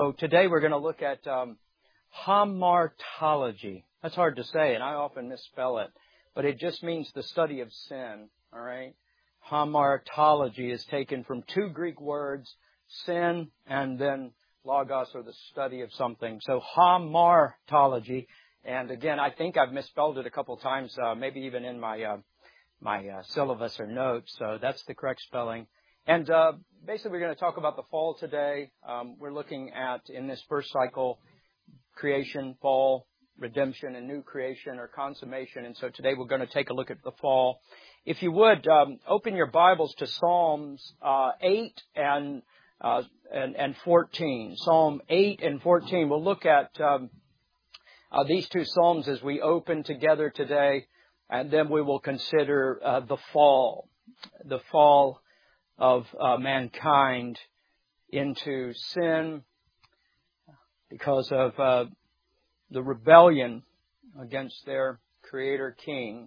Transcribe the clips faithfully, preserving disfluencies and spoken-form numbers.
So today we're going to look at um, hamartology. That's hard to say, and I often misspell it, but it just means the study of sin. All right, hamartology is taken from two Greek words, sin and then logos, or the study of something. So hamartology, and again, I think I've misspelled it a couple times, uh, maybe even in my uh, my uh, syllabus or notes. So that's the correct spelling. And uh, basically, we're going to talk about the fall today. Um, we're looking at, in this first cycle, creation, fall, redemption, and new creation or consummation. And so today we're going to take a look at the fall. If you would, um, open your Bibles to Psalms uh, eight and, uh, and and fourteen. Psalm eight and fourteen. We'll look at um, uh, these two Psalms as we open together today, and then we will consider uh, the fall, the fall of uh, mankind into sin because of uh, the rebellion against their Creator King.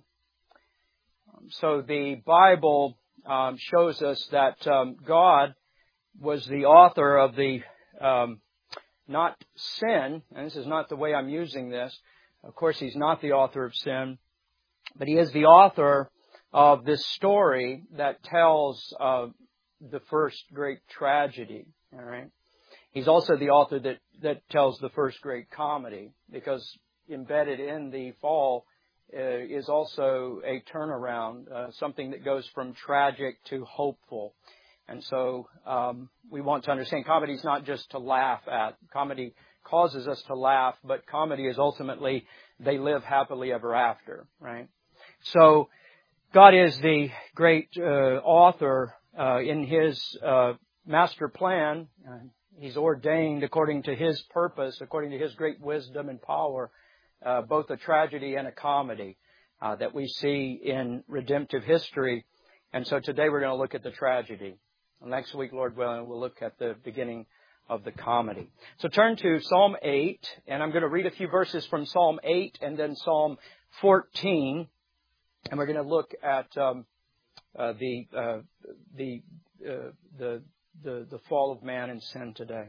Um, so the Bible um, shows us that um, God was the author of the, um, not sin, and this is not the way I'm using this. Of course, He's not the author of sin, but He is the author of this story that tells uh, the first great tragedy. All right. He's also the author that, that tells the first great comedy, because embedded in the fall uh, is also a turnaround, uh, something that goes from tragic to hopeful. And so um, we want to understand comedy is not just to laugh at. Comedy causes us to laugh, but comedy is ultimately they live happily ever after. Right. So God is the great uh, author uh, in His uh, master plan. Uh, he's ordained according to His purpose, according to His great wisdom and power, uh, both a tragedy and a comedy uh, that we see in redemptive history. And so today we're going to look at the tragedy. And next week, Lord willing, we'll look at the beginning of the comedy. So turn to Psalm eight, and I'm going to read a few verses from Psalm eight and then Psalm fourteen. And we're going to look at um, uh, the, uh, the, uh, the the the fall of man and sin today.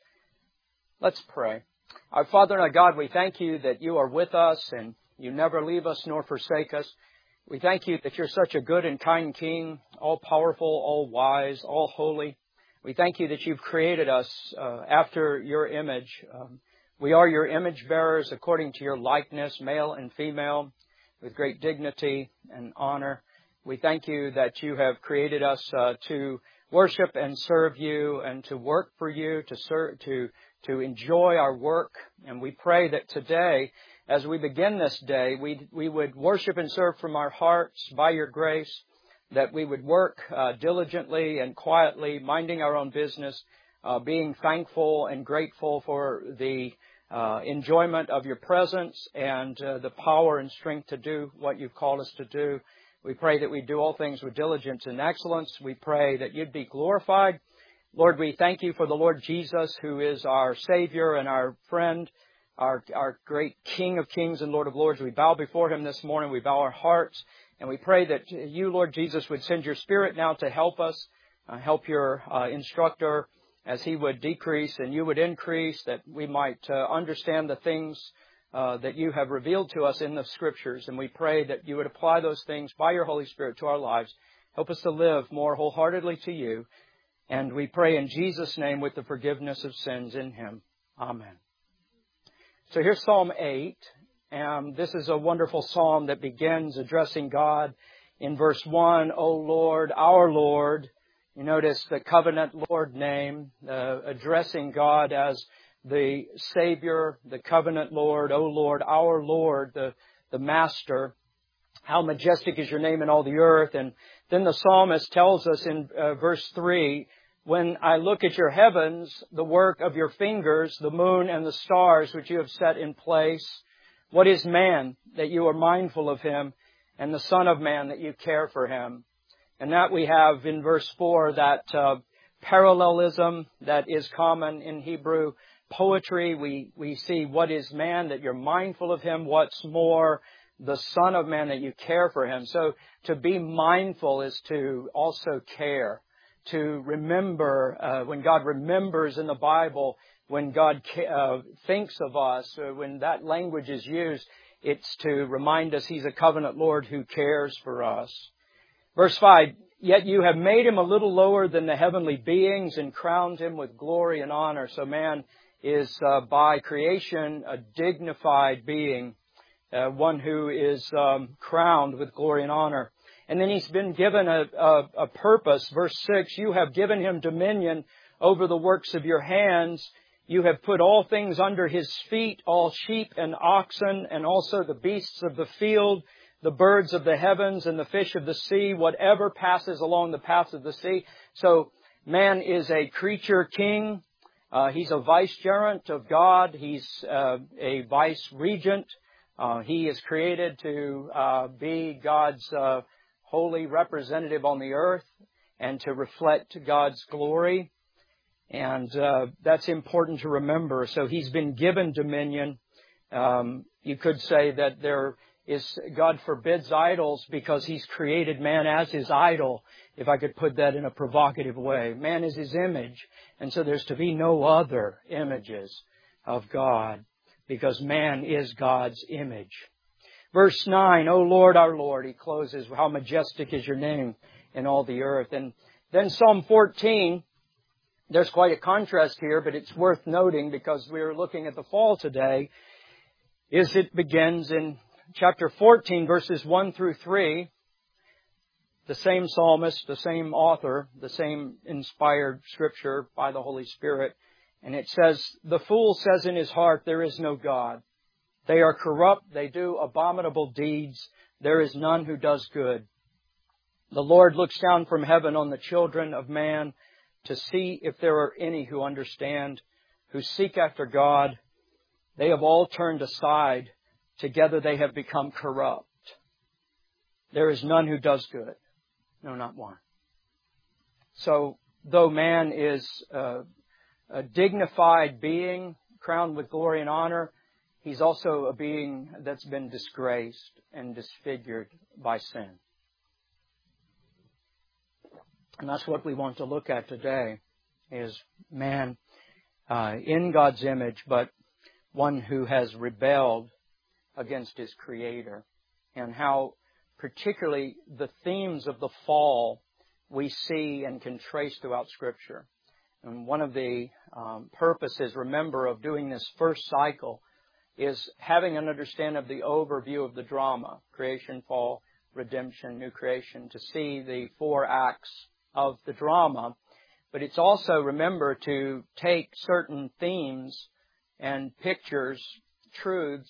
Let's pray. Our Father and our God, we thank You that You are with us and You never leave us nor forsake us. We thank You that You're such a good and kind King, all powerful, all wise, all holy. We thank You that You've created us uh, after Your image. Um, we are Your image bearers according to Your likeness, male and female, with great dignity and honor. We thank You that You have created us uh, to worship and serve You and to work for You, to serve, to to enjoy our work. And we pray that today, as we begin this day, we we would worship and serve from our hearts by Your grace, that we would work uh, diligently and quietly, minding our own business, uh, being thankful and grateful for the Uh, enjoyment of Your presence and uh, the power and strength to do what You've called us to do. We pray that we do all things with diligence and excellence. We pray that You'd be glorified. Lord, we thank You for the Lord Jesus, who is our Savior and our friend, our, our great King of kings and Lord of lords. We bow before Him this morning. We bow our hearts, and we pray that You, Lord Jesus, would send Your Spirit now to help us, uh, help Your uh, instructor, as he would decrease and You would increase, that we might uh, understand the things uh, that You have revealed to us in the Scriptures. And we pray that You would apply those things by Your Holy Spirit to our lives. Help us to live more wholeheartedly to You. And we pray in Jesus' name with the forgiveness of sins in Him. Amen. So here's Psalm eight. And this is a wonderful psalm that begins addressing God in verse one, O Lord, our Lord. You notice the covenant Lord name, uh, addressing God as the Savior, the covenant Lord, O Lord, our Lord, the, the Master. How majestic is Your name in all the earth. And then the psalmist tells us in uh, verse three, when I look at Your heavens, the work of Your fingers, the moon and the stars which You have set in place, what is man that You are mindful of him, and the Son of Man that You care for him? And that we have in verse four, that uh, parallelism that is common in Hebrew poetry. We, we see what is man, that You're mindful of him. What's more, the Son of Man, that You care for him. So to be mindful is to also care. To remember, uh, when God remembers in the Bible when God uh, thinks of us, or when that language is used, it's to remind us He's a covenant Lord who cares for us. Verse five, yet you have made Him a little lower than the heavenly beings and crowned Him with glory and honor. So man is uh, by creation a dignified being, uh, one who is um, crowned with glory and honor. And then He's been given a, a, a purpose. Verse six, you have given Him dominion over the works of your hands. You have put all things under His feet, all sheep and oxen, and also the beasts of the field, the birds of the heavens, and the fish of the sea, whatever passes along the paths of the sea. So man is a creature king. Uh, he's a vicegerent of God. He's uh, a vice-regent. Uh, he is created to uh, be God's uh, holy representative on the earth and to reflect God's glory. And uh, that's important to remember. So He's been given dominion. Um, you could say that there is, God forbids idols because He's created man as His idol, if I could put that in a provocative way. Man is His image, and so there's to be no other images of God because man is God's image. Verse nine, O Lord, our Lord, He closes, how majestic is your name in all the earth. And then Psalm fourteen, there's quite a contrast here, but it's worth noting because we're looking at the fall today, is it begins in chapter fourteen, verses one through three. The same psalmist, the same author, the same inspired scripture by the Holy Spirit. And it says, the fool says in his heart, there is no God. They are corrupt. They do abominable deeds. There is none who does good. The Lord looks down from heaven on the children of man to see if there are any who understand, who seek after God. They have all turned aside. Together they have become corrupt. There is none who does good. No, not one. So, though man is uh, a dignified being, crowned with glory and honor, he's also a being that's been disgraced and disfigured by sin. And that's what we want to look at today, is man uh, in God's image, but one who has rebelled against his Creator, and how particularly the themes of the fall we see and can trace throughout Scripture. And one of the um, purposes, remember, of doing this first cycle is having an understanding of the overview of the drama, creation, fall, redemption, new creation, to see the four acts of the drama. But it's also, remember, to take certain themes and pictures, truths,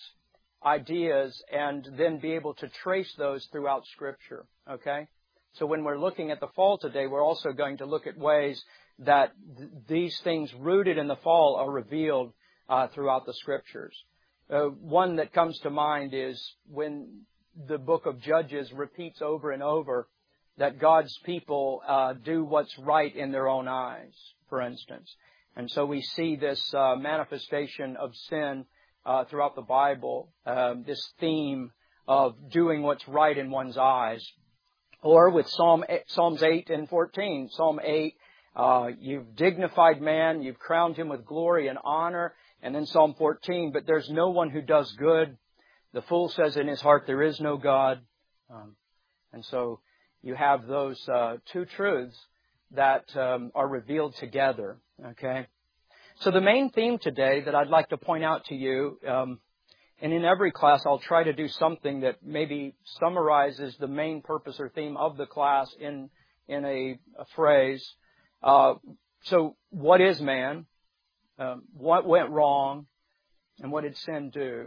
ideas, and then be able to trace those throughout Scripture. Okay? So when we're looking at the fall today, we're also going to look at ways that th- these things rooted in the fall are revealed uh, throughout the Scriptures. Uh, one that comes to mind is when the book of Judges repeats over and over that God's people uh, do what's right in their own eyes, for instance. And so we see this uh, manifestation of sin uh, throughout the Bible, um, this theme of doing what's right in one's eyes. Or with Psalm Psalms eight and fourteen. Psalm eight, uh, you've dignified man, you've crowned him with glory and honor. And then Psalm fourteen, but there's no one who does good. The fool says in his heart, there is no God. Um, and so you have those uh, two truths that um, are revealed together. Okay? So the main theme today that I'd like to point out to you, um, and in every class I'll try to do something that maybe summarizes the main purpose or theme of the class in in a, a phrase. Uh, so what is man? Um, what went wrong? And what did sin do?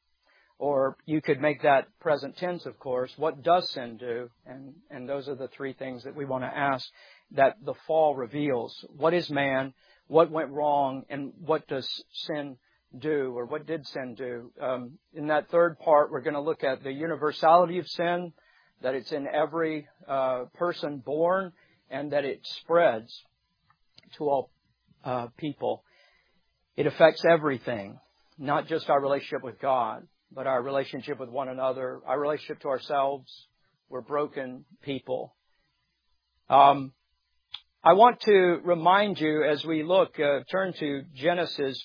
Or you could make that present tense, of course. What does sin do? And, and those are the three things that we want to ask that the fall reveals. What is man? What went wrong? And what does sin do? Or what did sin do? Um, in that third part, we're going to look at the universality of sin, that it's in every uh, person born, and that it spreads to all uh, people. It affects everything, not just our relationship with God, but our relationship with one another, our relationship to ourselves. We're broken people. Um, I want to remind you as we look, uh, turn to Genesis.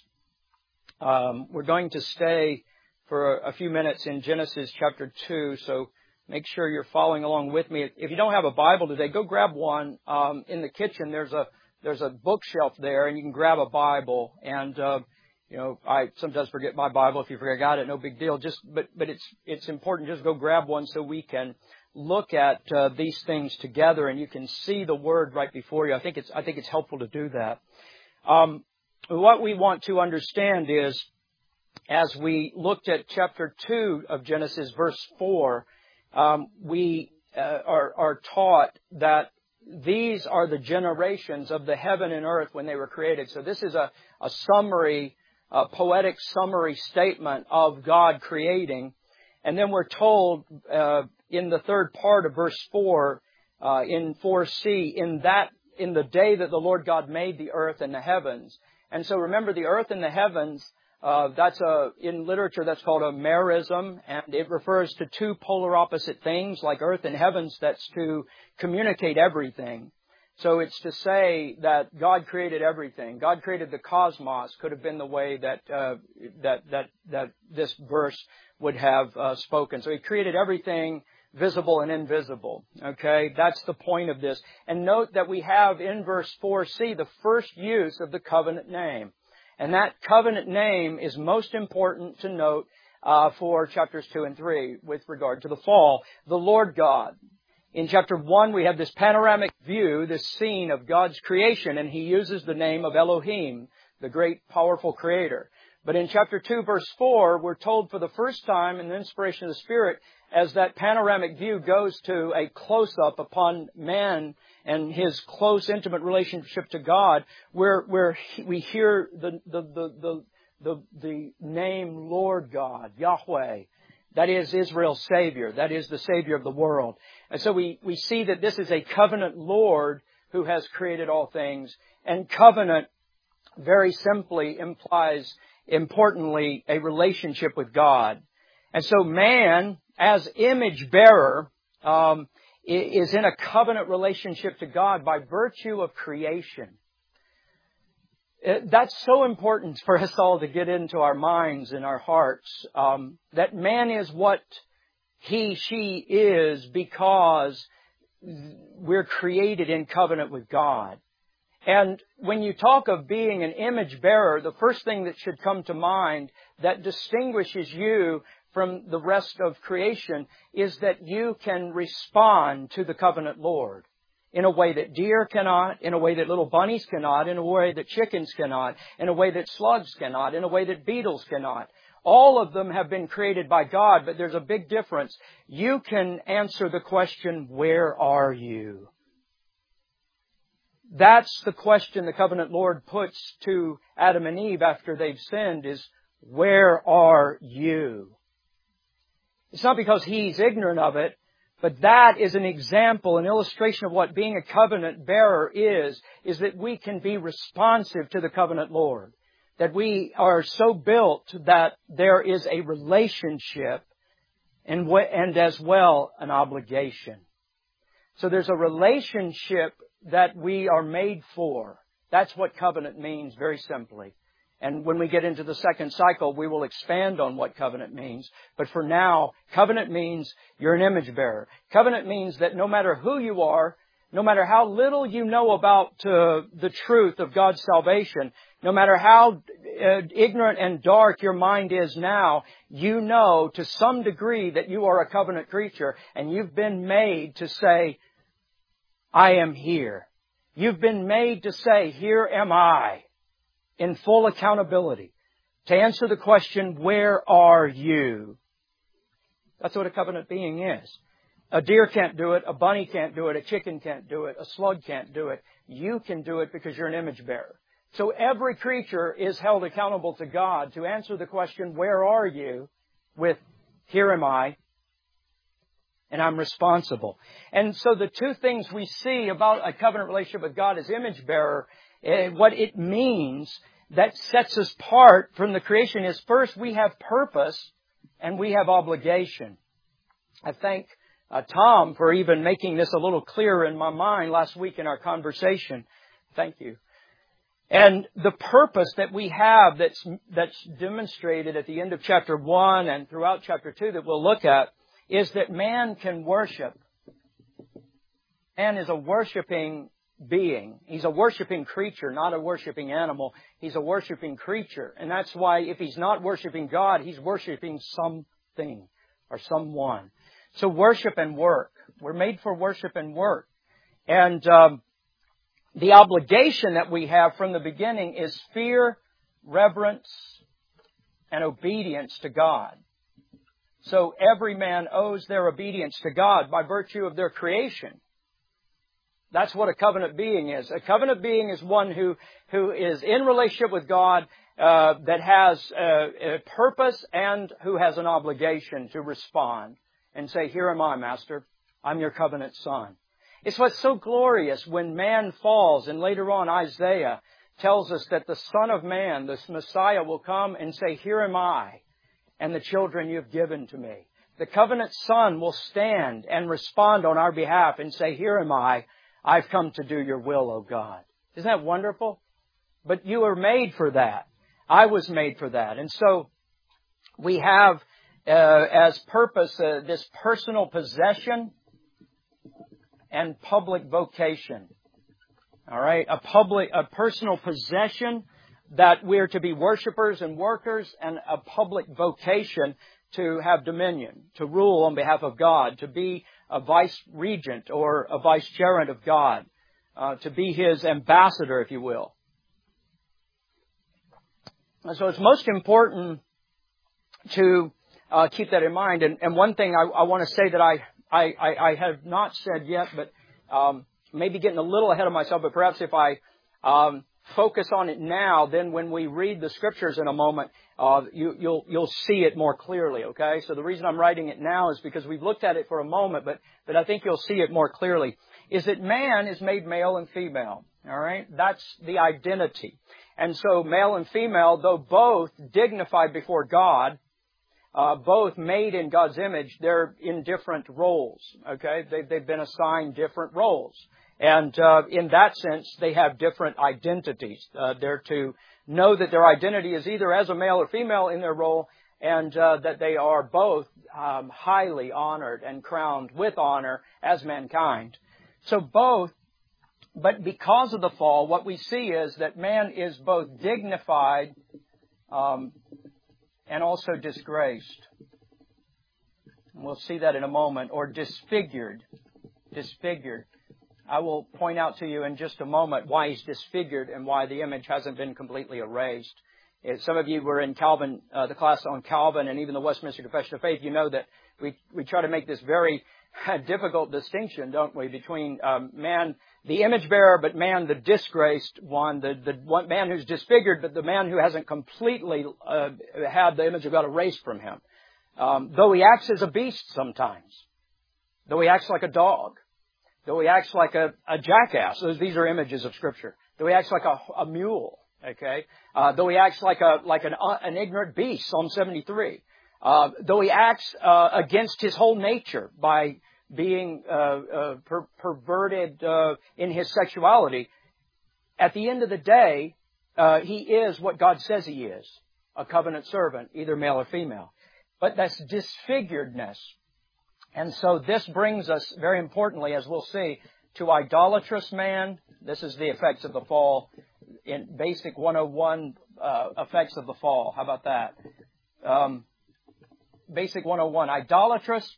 Um, we're going to stay for a, a few minutes in Genesis chapter two, so make sure you're following along with me. If you don't have a Bible today, go grab one. Um, in the kitchen, there's a there's a bookshelf there, and you can grab a Bible. And uh, you know, I sometimes forget my Bible. If you forgot it, no big deal. Just but but it's it's important. Just go grab one so we can look at uh, these things together, and you can see the Word right before you. I think it's I think it's helpful to do that. Um, what we want to understand is, as we looked at chapter two of Genesis, verse four, um, we uh, are, are taught that these are the generations of the heaven and earth when they were created. So this is a, a summary, a poetic summary statement of God creating. And then we're told uh, in the third part of verse four, uh, in four C, in that in the day that the Lord God made the earth and the heavens. And so remember, the earth and the heavens, uh, that's a, in literature that's called a merism, and it refers to two polar opposite things like earth and heavens. That's to communicate everything. So it's to say that God created everything. God created the cosmos could have been the way that, uh, that, that, that this verse would have uh, spoken. So He created everything, visible and invisible. Okay, that's the point of this. And note that we have in verse four C the first use of the covenant name. And that covenant name is most important to note uh, for chapters two and three with regard to the fall. The Lord God. In chapter one, we have this panoramic view, this scene of God's creation, and He uses the name of Elohim, the great, powerful Creator. But in chapter two, verse four, we're told for the first time in the inspiration of the Spirit, as that panoramic view goes to a close-up upon man and his close, intimate relationship to God, where where we hear the the the the the, the name Lord God, Yahweh. That is Israel's Savior. That is the Savior of the world. And so we, we see that this is a covenant Lord who has created all things. And covenant, very simply, implies, importantly, a relationship with God. And so man, as image bearer, um, is in a covenant relationship to God by virtue of creation. That's so important for us all to get into our minds and our hearts, um, that man is what he, she is because we're created in covenant with God. And when you talk of being an image bearer, the first thing that should come to mind that distinguishes you from the rest of creation is that you can respond to the covenant Lord in a way that deer cannot, in a way that little bunnies cannot, in a way that chickens cannot, in a way that slugs cannot, in a way that beetles cannot. All of them have been created by God, but there's a big difference. You can answer the question, where are you? That's the question the covenant Lord puts to Adam and Eve after they've sinned is, where are you? It's not because He's ignorant of it, but that is an example, an illustration of what being a covenant bearer is, is that we can be responsive to the covenant Lord. That we are so built that there is a relationship and, and as well an obligation. So there's a relationship that we are made for. That's what covenant means, very simply. And when we get into the second cycle, we will expand on what covenant means. But for now, covenant means you're an image bearer. Covenant means that no matter who you are, no matter how little you know about uh, the truth of God's salvation, no matter how uh, ignorant and dark your mind is now, you know to some degree that you are a covenant creature, and you've been made to say, I am here. You've been made to say, here am I, in full accountability, to answer the question, where are you? That's what a covenant being is. A deer can't do it, a bunny can't do it, a chicken can't do it, a slug can't do it. You can do it because you're an image bearer. So every creature is held accountable to God to answer the question, where are you? With, here am I, and I'm responsible. And so the two things we see about a covenant relationship with God as image bearer, Uh, what it means that sets us apart from the creation is, first, we have purpose and we have obligation. I thank uh, Tom for even making this a little clearer in my mind last week in our conversation. Thank you. And the purpose that we have that's, that's demonstrated at the end of chapter one and throughout chapter two that we'll look at is that man can worship. Man is a worshiping being. He's a worshiping creature, not a worshiping animal. He's a worshiping creature. And that's why if he's not worshiping God, he's worshiping something or someone. So worship and work. We're made for worship and work. And um, the obligation that we have from the beginning is fear, reverence, and obedience to God. So every man owes their obedience to God by virtue of their creation. That's what a covenant being is. A covenant being is one who, who is in relationship with God, uh, that has a, a purpose and who has an obligation to respond and say, here am I, Master. I'm your covenant son. It's what's so glorious when man falls, and later on Isaiah tells us that the Son of Man, this Messiah, will come and say, here am I, and the children you've given to me. The covenant son will stand and respond on our behalf and say, here am I. I've come to do your will, O God. Isn't that wonderful? But you were made for that. I was made for that. And so we have uh, as purpose uh, this personal possession and public vocation. All right? A public, a personal possession that we're to be worshipers and workers, and a public vocation to have dominion, to rule on behalf of God, to be a vice-regent or a vicegerent of God, uh, to be His ambassador, if you will. And so it's most important to uh, keep that in mind. And, and one thing I, I want to say that I, I, I, I have not said yet, but um, maybe getting a little ahead of myself, but perhaps if I um, focus on it now, then when we read the Scriptures in a moment, Uh, you, you'll, you'll see it more clearly, okay? So the reason I'm writing it now is because we've looked at it for a moment, but, but I think you'll see it more clearly. Is that man is made male and female, all right? That's the identity. And so male and female, though both dignified before God, uh, both made in God's image, they're in different roles, okay? They've, they've been assigned different roles. And uh, in that sense, they have different identities. Uh, they're to know that their identity is either as a male or female in their role, and uh, that they are both um, highly honored and crowned with honor as mankind. So both, but because of the fall, what we see is that man is both dignified um, and also disgraced. And we'll see that in a moment, or disfigured. Disfigured. I will point out to you in just a moment why he's disfigured and why the image hasn't been completely erased. If some of you were in Calvin, uh, the class on Calvin and even the Westminster Confession of Faith, you know that we, we try to make this very difficult distinction, don't we, between um, man, the image bearer, but man, the disgraced one, the, the one man who's disfigured, but the man who hasn't completely uh, had the image of God erased from him. Um, though he acts as a beast sometimes, though he acts like a dog, though he acts like a, a jackass. Those, these are images of Scripture. Though he acts like a, a mule, okay? Uh, though he acts like a like an, uh, an ignorant beast, Psalm seventy-three. Uh, though he acts uh, against his whole nature by being uh, uh, per- perverted uh, in his sexuality, at the end of the day, uh, he is what God says he is, a covenant servant, either male or female. But that's disfiguredness. And so this brings us, very importantly, as we'll see, to idolatrous man. This is the effects of the fall. In basic one oh one uh, effects of the fall. How about that? Um, basic one oh one, idolatrous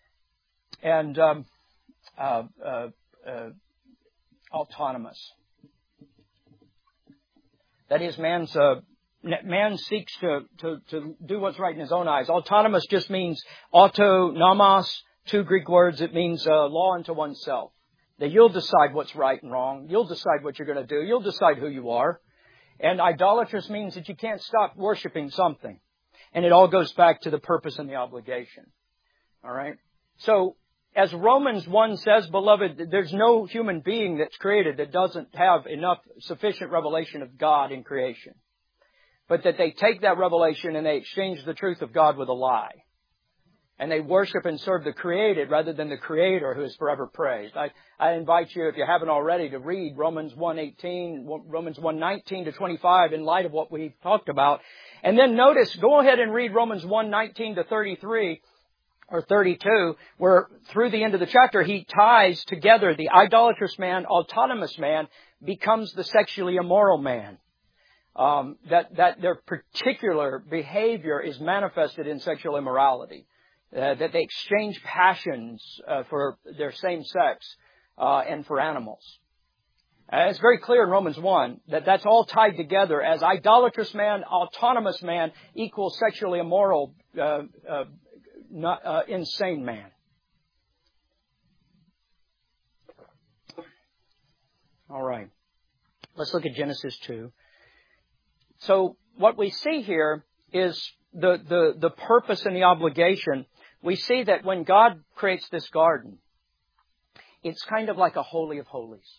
and um, uh, uh, uh, autonomous. That is, man's uh, man seeks to, to, to do what's right in his own eyes. Autonomous just means autonomos, two Greek words. It means uh, law unto oneself. That you'll decide what's right and wrong. You'll decide what you're going to do. You'll decide who you are. And idolatrous means that you can't stop worshiping something. And it all goes back to the purpose and the obligation. All right? So, as Romans one says, beloved, there's no human being that's created that doesn't have enough sufficient revelation of God in creation. But that they take that revelation and they exchange the truth of God with a lie. And they worship and serve the created rather than the Creator who is forever praised. I, I invite you, if you haven't already, to read Romans one eighteen, Romans one nineteen to twenty-five in light of what we've talked about. And then notice, go ahead and read Romans one nineteen to thirty-three or thirty-two, where through the end of the chapter he ties together the idolatrous man, autonomous man, becomes the sexually immoral man. Um, that, that their particular behavior is manifested in sexual immorality. Uh, that they exchange passions uh, for their same sex uh, and for animals. Uh, it's very clear in Romans one that that's all tied together as idolatrous man, autonomous man equals sexually immoral, uh, uh, not, uh, insane man. All right. Let's look at Genesis two. So what we see here is the, the, the purpose and the obligation. We see that when God creates this garden, it's kind of like a holy of holies.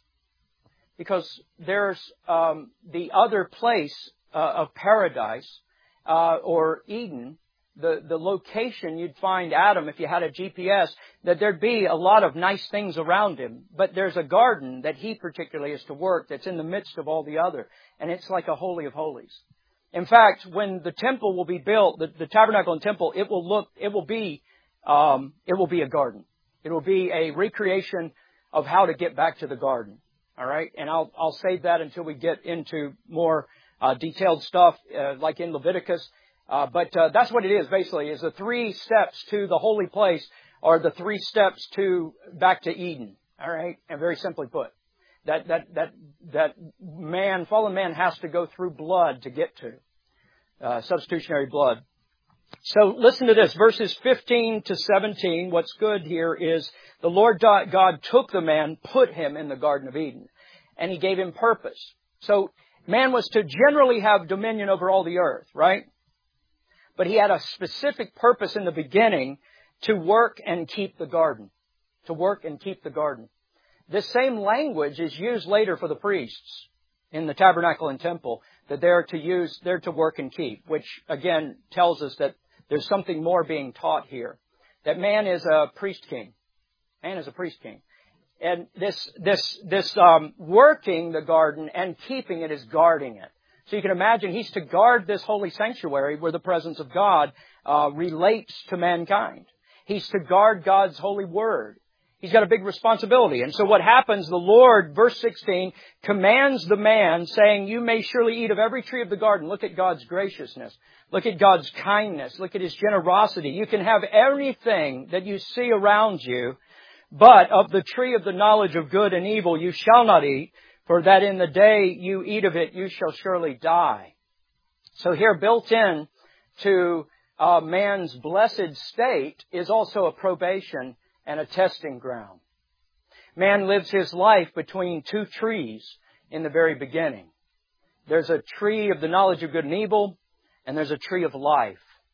Because there's um, the other place uh, of paradise, uh, or Eden, the, the location you'd find Adam if you had a G P S, that there'd be a lot of nice things around him. But there's a garden that he particularly is to work that's in the midst of all the other. And it's like a holy of holies. In fact, when the temple will be built, the, the tabernacle and temple, it will look, it will be, um, it will be a garden. It will be a recreation of how to get back to the garden. All right, and I'll I'll save that until we get into more uh, detailed stuff, uh, like in Leviticus. Uh, but uh, that's what it is basically: is the three steps to the holy place, or the three steps to back to Eden. All right, and very simply put, that that that that man, fallen man, has to go through blood to get to uh, substitutionary blood. So listen to this, verses fifteen to seventeen. What's good here is the Lord God took the man, put him in the Garden of Eden, and He gave him purpose. So man was to generally have dominion over all the earth, right? But he had a specific purpose in the beginning to work and keep the garden. To work and keep the garden. This same language is used later for the priests in the tabernacle and temple, that they're to use, they're to work and keep, which again tells us that there's something more being taught here. That man is a priest king. Man is a priest king. And this, this, this, um, working the garden and keeping it is guarding it. So you can imagine he's to guard this holy sanctuary where the presence of God, uh, relates to mankind. He's to guard God's holy word. He's got a big responsibility. And so what happens, the Lord, verse sixteen, commands the man, saying, you may surely eat of every tree of the garden. Look at God's graciousness. Look at God's kindness. Look at His generosity. You can have everything that you see around you, but of the tree of the knowledge of good and evil you shall not eat, for that in the day you eat of it you shall surely die. So here built in to uh, man's blessed state is also a probation and a testing ground. Man lives his life between two trees in the very beginning. There's a tree of the knowledge of good and evil, and there's a tree of life.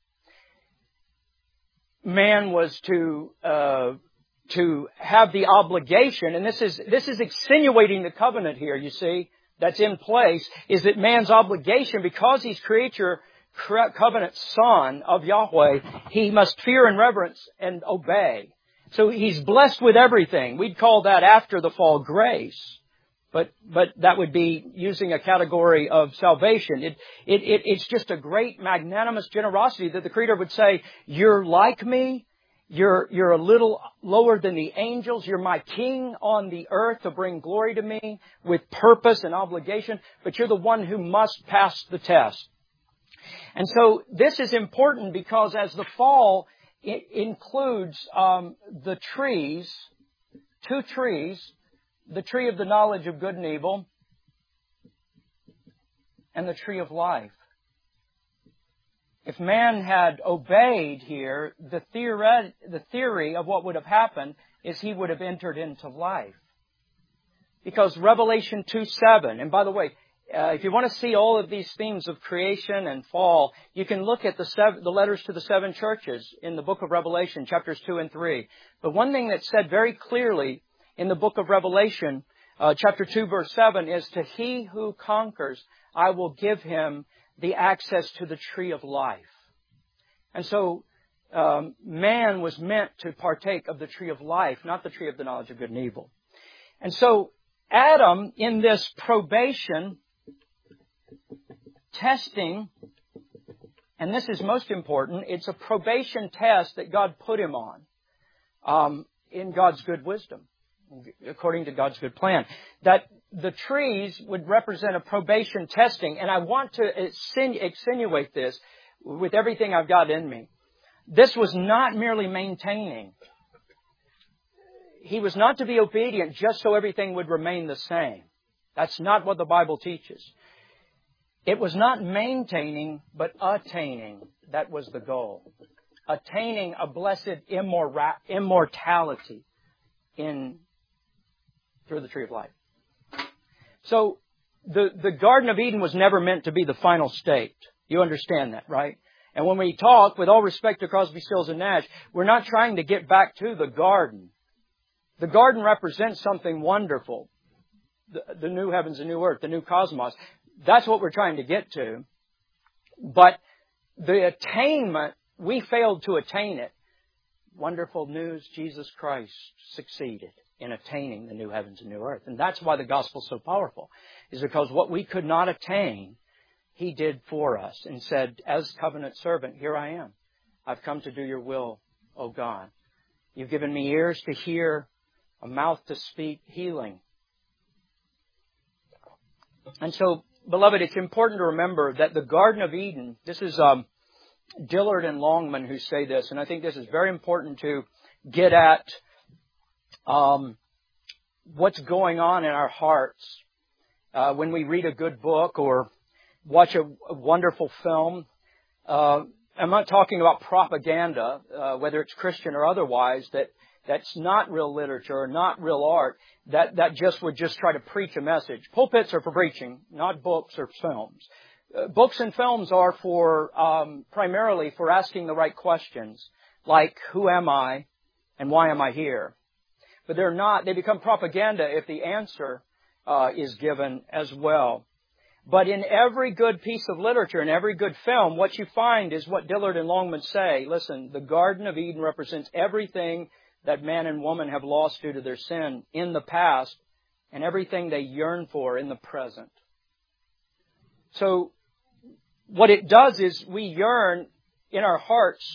Man was to uh, to have the obligation, and this is this is extenuating the covenant here, you see, that's in place, is that man's obligation, because he's creature, covenant son of Yahweh, he must fear and reverence and obey. So he's blessed with everything. We'd call that after the fall grace. But, but that would be using a category of salvation. It, it, it, it's just a great magnanimous generosity that the Creator would say, you're like me. You're, you're a little lower than the angels. You're my king on the earth to bring glory to me with purpose and obligation. But you're the one who must pass the test. And so this is important because as the fall it includes um, the trees, two trees, the tree of the knowledge of good and evil, and the tree of life. If man had obeyed here, the theory, the theory of what would have happened is he would have entered into life. Because Revelation two seven, and by the way, Uh, if you want to see all of these themes of creation and fall, you can look at the, seven, the letters to the seven churches in the book of Revelation, chapters two and three. But one thing that's said very clearly in the book of Revelation, uh, chapter two, verse seven, is to he who conquers, I will give him the access to the tree of life. And so um, man was meant to partake of the tree of life, not the tree of the knowledge of good and evil. And so Adam, in this probation, testing, and this is most important, it's a probation test that God put him on um, in God's good wisdom, according to God's good plan. That the trees would represent a probation testing, and I want to extenuate this with everything I've got in me. This was not merely maintaining. He was not to be obedient just so everything would remain the same. That's not what the Bible teaches. It was not maintaining, but attaining. That was the goal. Attaining a blessed immora- immortality in through the tree of life. So the, the Garden of Eden was never meant to be the final state. You understand that, right? And when we talk, with all respect to Crosby, Stills, and Nash, we're not trying to get back to the garden. The garden represents something wonderful. The, the new heavens and new earth, the new cosmos. That's what we're trying to get to. But the attainment, we failed to attain it. Wonderful news, Jesus Christ succeeded in attaining the new heavens and new earth. And that's why the gospel's so powerful, is because what we could not attain, He did for us and said, as covenant servant, here I am. I've come to do your will, O God. You've given me ears to hear, a mouth to speak healing. And so, beloved, it's important to remember that the Garden of Eden, this is um, Dillard and Longman who say this, and I think this is very important to get at um, what's going on in our hearts uh, when we read a good book or watch a, a wonderful film. Uh, I'm not talking about propaganda, uh, whether it's Christian or otherwise, that that's not real literature or not real art, that, that just would just try to preach a message. Pulpits are for preaching, not books or films. Uh, books and films are for, um, primarily for asking the right questions, like, who am I and why am I here? But they're not, they become propaganda if the answer uh, is given as well. But in every good piece of literature, in every good film, what you find is what Dillard and Longman say. Listen, the Garden of Eden represents everything that man and woman have lost due to their sin in the past and everything they yearn for in the present. So what it does is we yearn in our hearts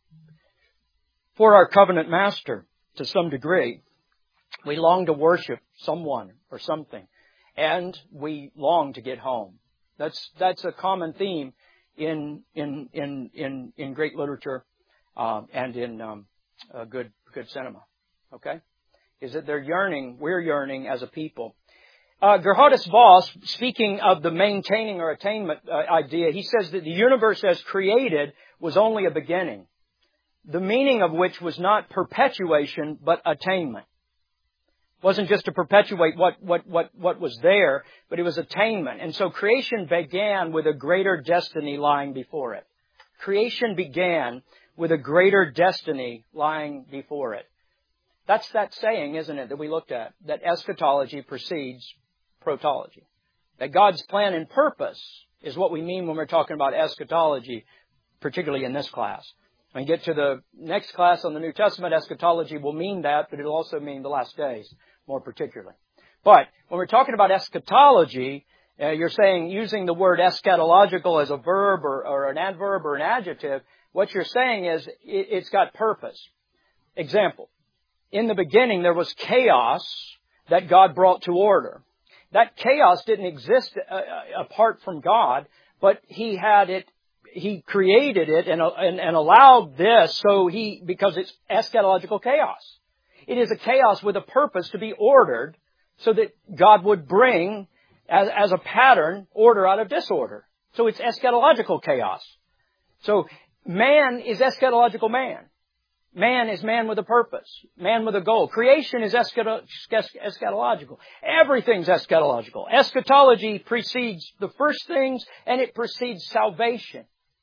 for our covenant master to some degree. We long to worship someone or something. And we long to get home. That's that's a common theme in in in in, in great literature um, and in um, uh, good good cinema. Okay, is that they're yearning? We're yearning as a people. Uh, Gerhardus Voss, speaking of the maintaining or attainment uh, idea, he says that the universe as created was only a beginning, the meaning of which was not perpetuation but attainment. It wasn't just to perpetuate what, what, what, what was there, but it was attainment. And so creation began with a greater destiny lying before it. Creation began with a greater destiny lying before it. That's that saying, isn't it, that we looked at, that eschatology precedes protology. That God's plan and purpose is what we mean when we're talking about eschatology, particularly in this class. When we get to the next class on the New Testament, eschatology will mean that, but it'll also mean the last days, more particularly. But when we're talking about eschatology, uh, you're saying using the word eschatological as a verb or, or an adverb or an adjective, what you're saying is it, it's got purpose. Example, in the beginning there was chaos that God brought to order. That chaos didn't exist uh, apart from God, but He had it. He created it and, and, and allowed this so he, because it's eschatological chaos. It is a chaos with a purpose to be ordered so that God would bring, as, as a pattern, order out of disorder. So it's eschatological chaos. So man is eschatological man. Man is man with a purpose. Man with a goal. Creation is eschatological. Everything's eschatological. Eschatology precedes the first things and it precedes salvation.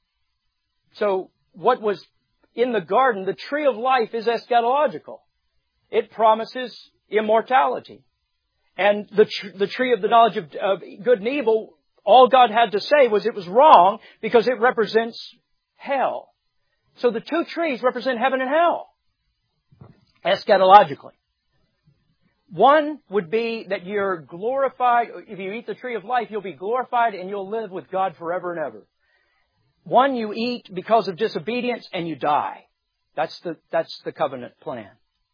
So what was in the garden, the tree of life is eschatological. It promises immortality. And the tr- the tree of the knowledge of, of good and evil, all God had to say was it was wrong because it represents hell. So the two trees represent heaven and hell, eschatologically. One would be that you're glorified. If you eat the tree of life, you'll be glorified and you'll live with God forever and ever. One you eat because of disobedience and you die. That's the, that's the covenant plan.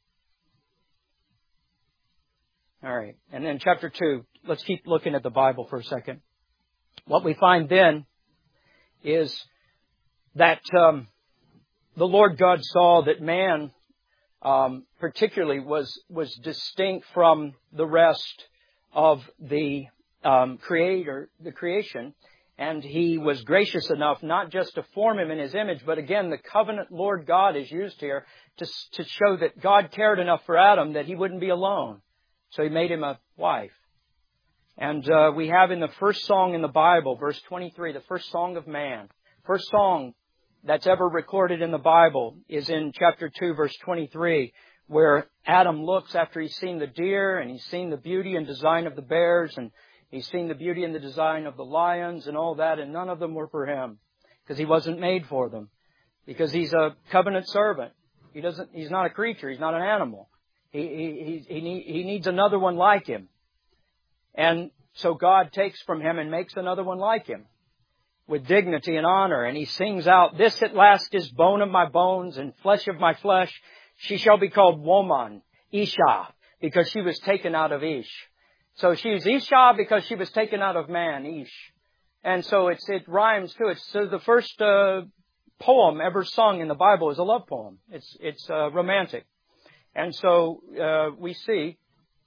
All right. And then chapter two, let's keep looking at the Bible for a second. What we find then is that um, the Lord God saw that man um, particularly was was distinct from the rest of the um, Creator, the creation, and He was gracious enough not just to form him in His image, but again, the covenant Lord God is used here to to show that God cared enough for Adam that he wouldn't be alone. So He made him a wife. And uh, we have in the first song in the Bible, verse twenty-three, the first song of man. First song that's ever recorded in the Bible is in chapter two, verse twenty-three, where Adam looks after he's seen the deer and he's seen the beauty and design of the bears and he's seen the beauty and the design of the lions and all that, and none of them were for him because he wasn't made for them. Because he's a covenant servant. He doesn't. He's not a creature. He's not an animal. He he he, he, need, he needs another one like him. And so God takes from him and makes another one like him with dignity and honor. And He sings out, "This at last is bone of my bones and flesh of my flesh. She shall be called woman, Isha, because she was taken out of Ish." So she's Isha because she was taken out of man, Ish. And so it's, it rhymes too. It's so the first uh, poem ever sung in the Bible is a love poem. It's, it's uh, romantic. And so uh, we see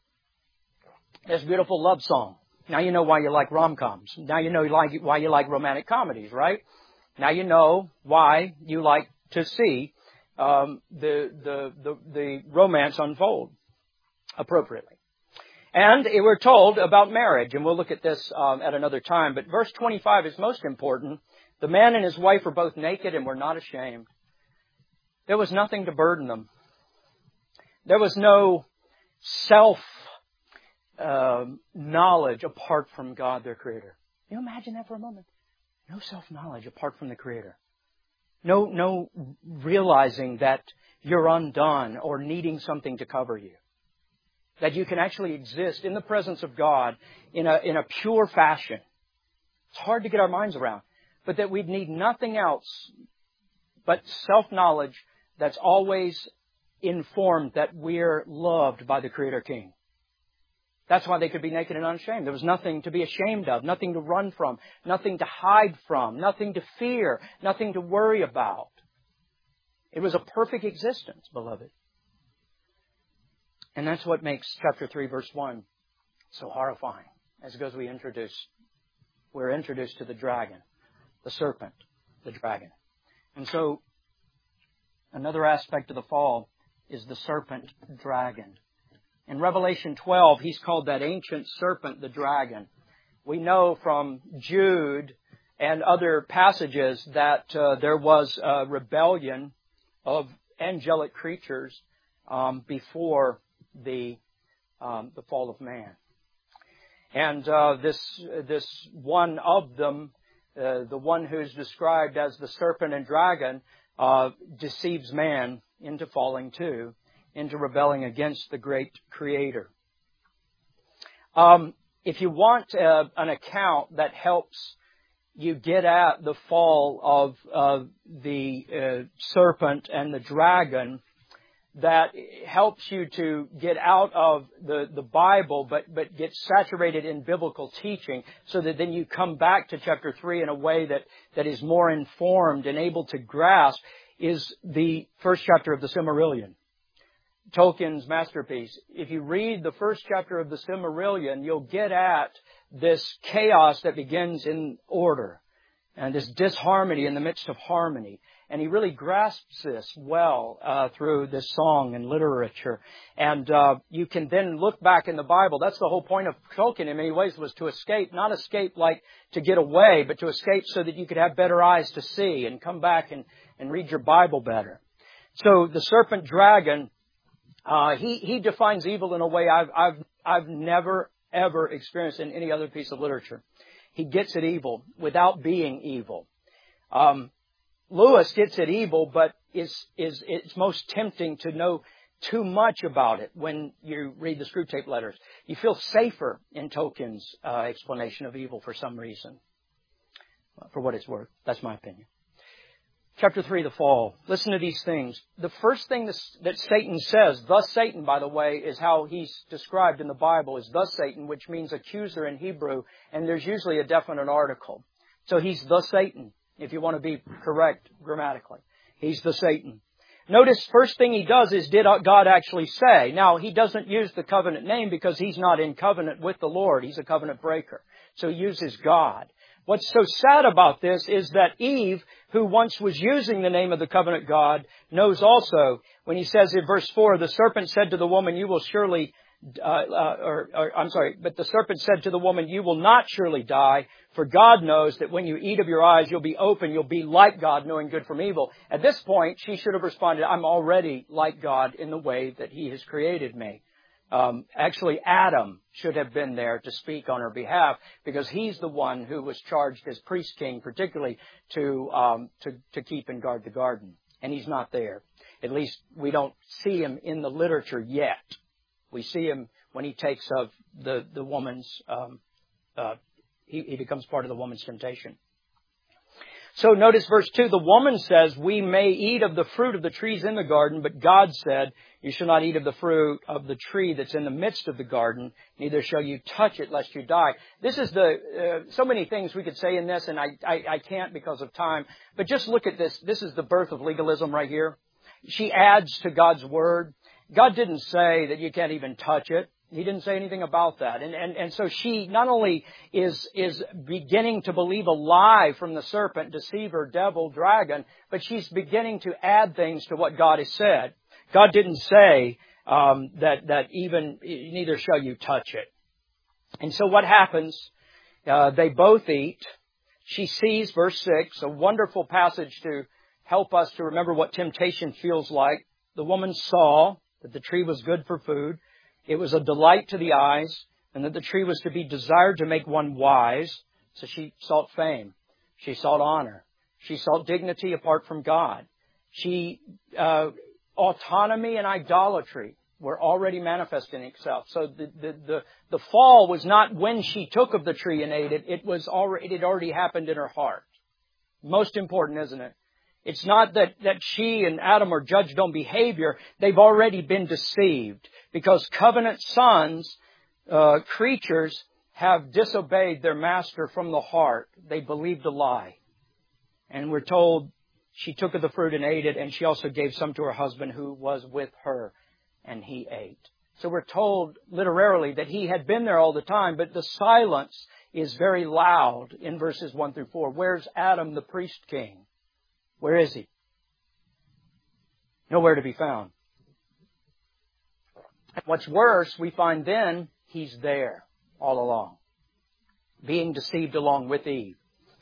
this beautiful love song. Now you know why you like rom-coms. Now you know why you like romantic comedies, right? Now you know why you like to see um, the, the the the romance unfold appropriately. And we're told about marriage, and we'll look at this um, at another time. But verse twenty-five is most important. The man and his wife were both naked and were not ashamed. There was nothing to burden them. There was no self Uh, knowledge apart from God, their Creator. Can you imagine that for a moment? No self-knowledge apart from the Creator. No, no realizing that you're undone or needing something to cover you. That you can actually exist in the presence of God in a, in a pure fashion. It's hard to get our minds around. But that we'd need nothing else but self-knowledge that's always informed that we're loved by the Creator King. That's why they could be naked and unashamed. There was nothing to be ashamed of, nothing to run from, nothing to hide from, nothing to fear, nothing to worry about. It was a perfect existence, beloved. And that's what makes chapter three, verse one so horrifying. As it goes, we introduce, we're introduced to the dragon, the serpent, the dragon. And so, another aspect of the fall is the serpent dragon. In Revelation twelve, he's called that ancient serpent, the dragon. We know from Jude and other passages that uh, there was a rebellion of angelic creatures um, before the um, the fall of man. And uh, this this one of them, uh, the one who's described as the serpent and dragon, uh, deceives man into falling too, into rebelling against the great Creator. Um, if you want uh, an account that helps you get at the fall of uh, the uh, serpent and the dragon, that helps you to get out of the, the Bible, but, but get saturated in biblical teaching, so that then you come back to chapter three in a way that, that is more informed and able to grasp, is the first chapter of the Silmarillion. Tolkien's masterpiece. If you read the first chapter of the Silmarillion, you'll get at this chaos that begins in order and this disharmony in the midst of harmony. And he really grasps this well uh, through this song and literature. And uh, you can then look back in the Bible. That's the whole point of Tolkien in many ways, was to escape, not escape like to get away, but to escape so that you could have better eyes to see and come back and, and read your Bible better. So the serpent dragon, Uh, he, he defines evil in a way I've, I've, I've never, ever experienced in any other piece of literature. He gets at evil without being evil. Um, Lewis gets at evil, but is, is, it's most tempting to know too much about it when you read the Screwtape Letters. You feel safer in Tolkien's uh, explanation of evil for some reason. For what it's worth. That's my opinion. Chapter three, the fall. Listen to these things. The first thing that Satan says, thus Satan, by the way, is how he's described in the Bible, is thus Satan, which means accuser in Hebrew, and there's usually a definite article. So he's the Satan, if you want to be correct grammatically. He's the Satan. Notice, first thing he does is, did God actually say? Now, he doesn't use the covenant name because he's not in covenant with the Lord. He's a covenant breaker. So he uses God. What's so sad about this is that Eve, who once was using the name of the covenant God, knows also, when he says in verse four, the serpent said to the woman, you will surely, uh, uh, or, or I'm sorry, but the serpent said to the woman, you will not surely die, for God knows that when you eat of your eyes, you'll be open, you'll be like God, knowing good from evil. At this point, she should have responded, I'm already like God in the way that He has created me. Um, actually, Adam should have been there to speak on her behalf because he's the one who was charged as priest king, particularly to, um, to, to keep and guard the garden. And he's not there. At least we don't see him in the literature yet. We see him when he takes of the, the woman's, um, uh, he, he becomes part of the woman's temptation. So notice verse two, the woman says, we may eat of the fruit of the trees in the garden, but God said, you shall not eat of the fruit of the tree that's in the midst of the garden, neither shall you touch it lest you die. This is the, uh, so many things we could say in this, and I, I, I can't because of time, but just look at this. This is the birth of legalism right here. She adds to God's word. God didn't say that you can't even touch it. He didn't say anything about that. And, and, and so she not only is, is beginning to believe a lie from the serpent, deceiver, devil, dragon, but she's beginning to add things to what God has said. God didn't say, um, that, that even, neither shall you touch it. And so what happens? Uh, they both eat. She sees, verse six, a wonderful passage to help us to remember what temptation feels like. The woman saw that the tree was good for food. It was a delight to the eyes, and that the tree was to be desired to make one wise. So she sought fame. She sought honor. She sought dignity apart from God. She, uh, autonomy and idolatry were already manifesting itself. So the, the, the, the fall was not when she took of the tree and ate it. It was already, it had already happened in her heart. Most important, isn't it? It's not that, that she and Adam are judged on behavior. They've already been deceived because covenant sons, uh, creatures have disobeyed their master from the heart. They believed a lie. And we're told she took of the fruit and ate it, and she also gave some to her husband who was with her, and he ate. So we're told literally that he had been there all the time, but the silence is very loud in verses one through four. Where's Adam, the priest king? Where is he? Nowhere to be found. What's worse, we find then he's there all along, being deceived along with Eve.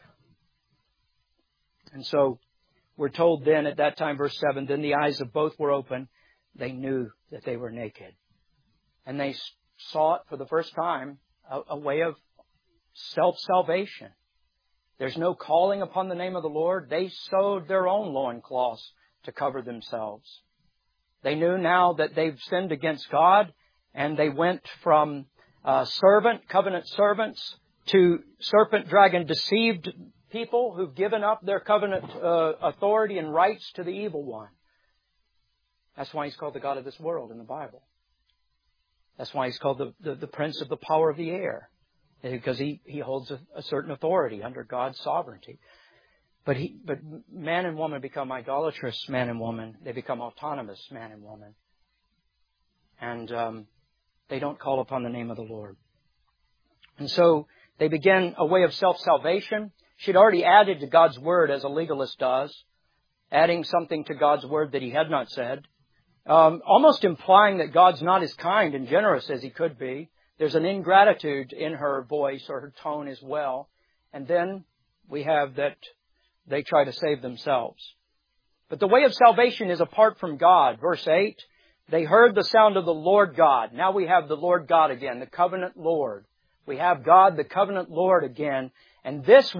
And so we're told then at that time, verse seven, then the eyes of both were open. They knew that they were naked. And they sought for the first time a, a way of self-salvation. There's no calling upon the name of the Lord. They sewed their own loincloths to cover themselves. They knew now that they've sinned against God, and they went from uh, servant, covenant servants, to serpent, dragon, deceived people who've given up their covenant uh, authority and rights to the evil one. That's why He's called the God of this world in the Bible. That's why He's called the, the, the Prince of the power of the air. Because he, he holds a, a certain authority under God's sovereignty. But he, but man and woman become idolatrous man and woman. They become autonomous man and woman. And um, they don't call upon the name of the Lord. And so they begin a way of self-salvation. She'd already added to God's word as a legalist does, adding something to God's word that He had not said, um, almost implying that God's not as kind and generous as He could be. There's an ingratitude in her voice or her tone as well. And then we have that they try to save themselves. But the way of salvation is apart from God. Verse eight, they heard the sound of the Lord God. Now we have the Lord God again, the covenant Lord. We have God, the covenant Lord again. And this one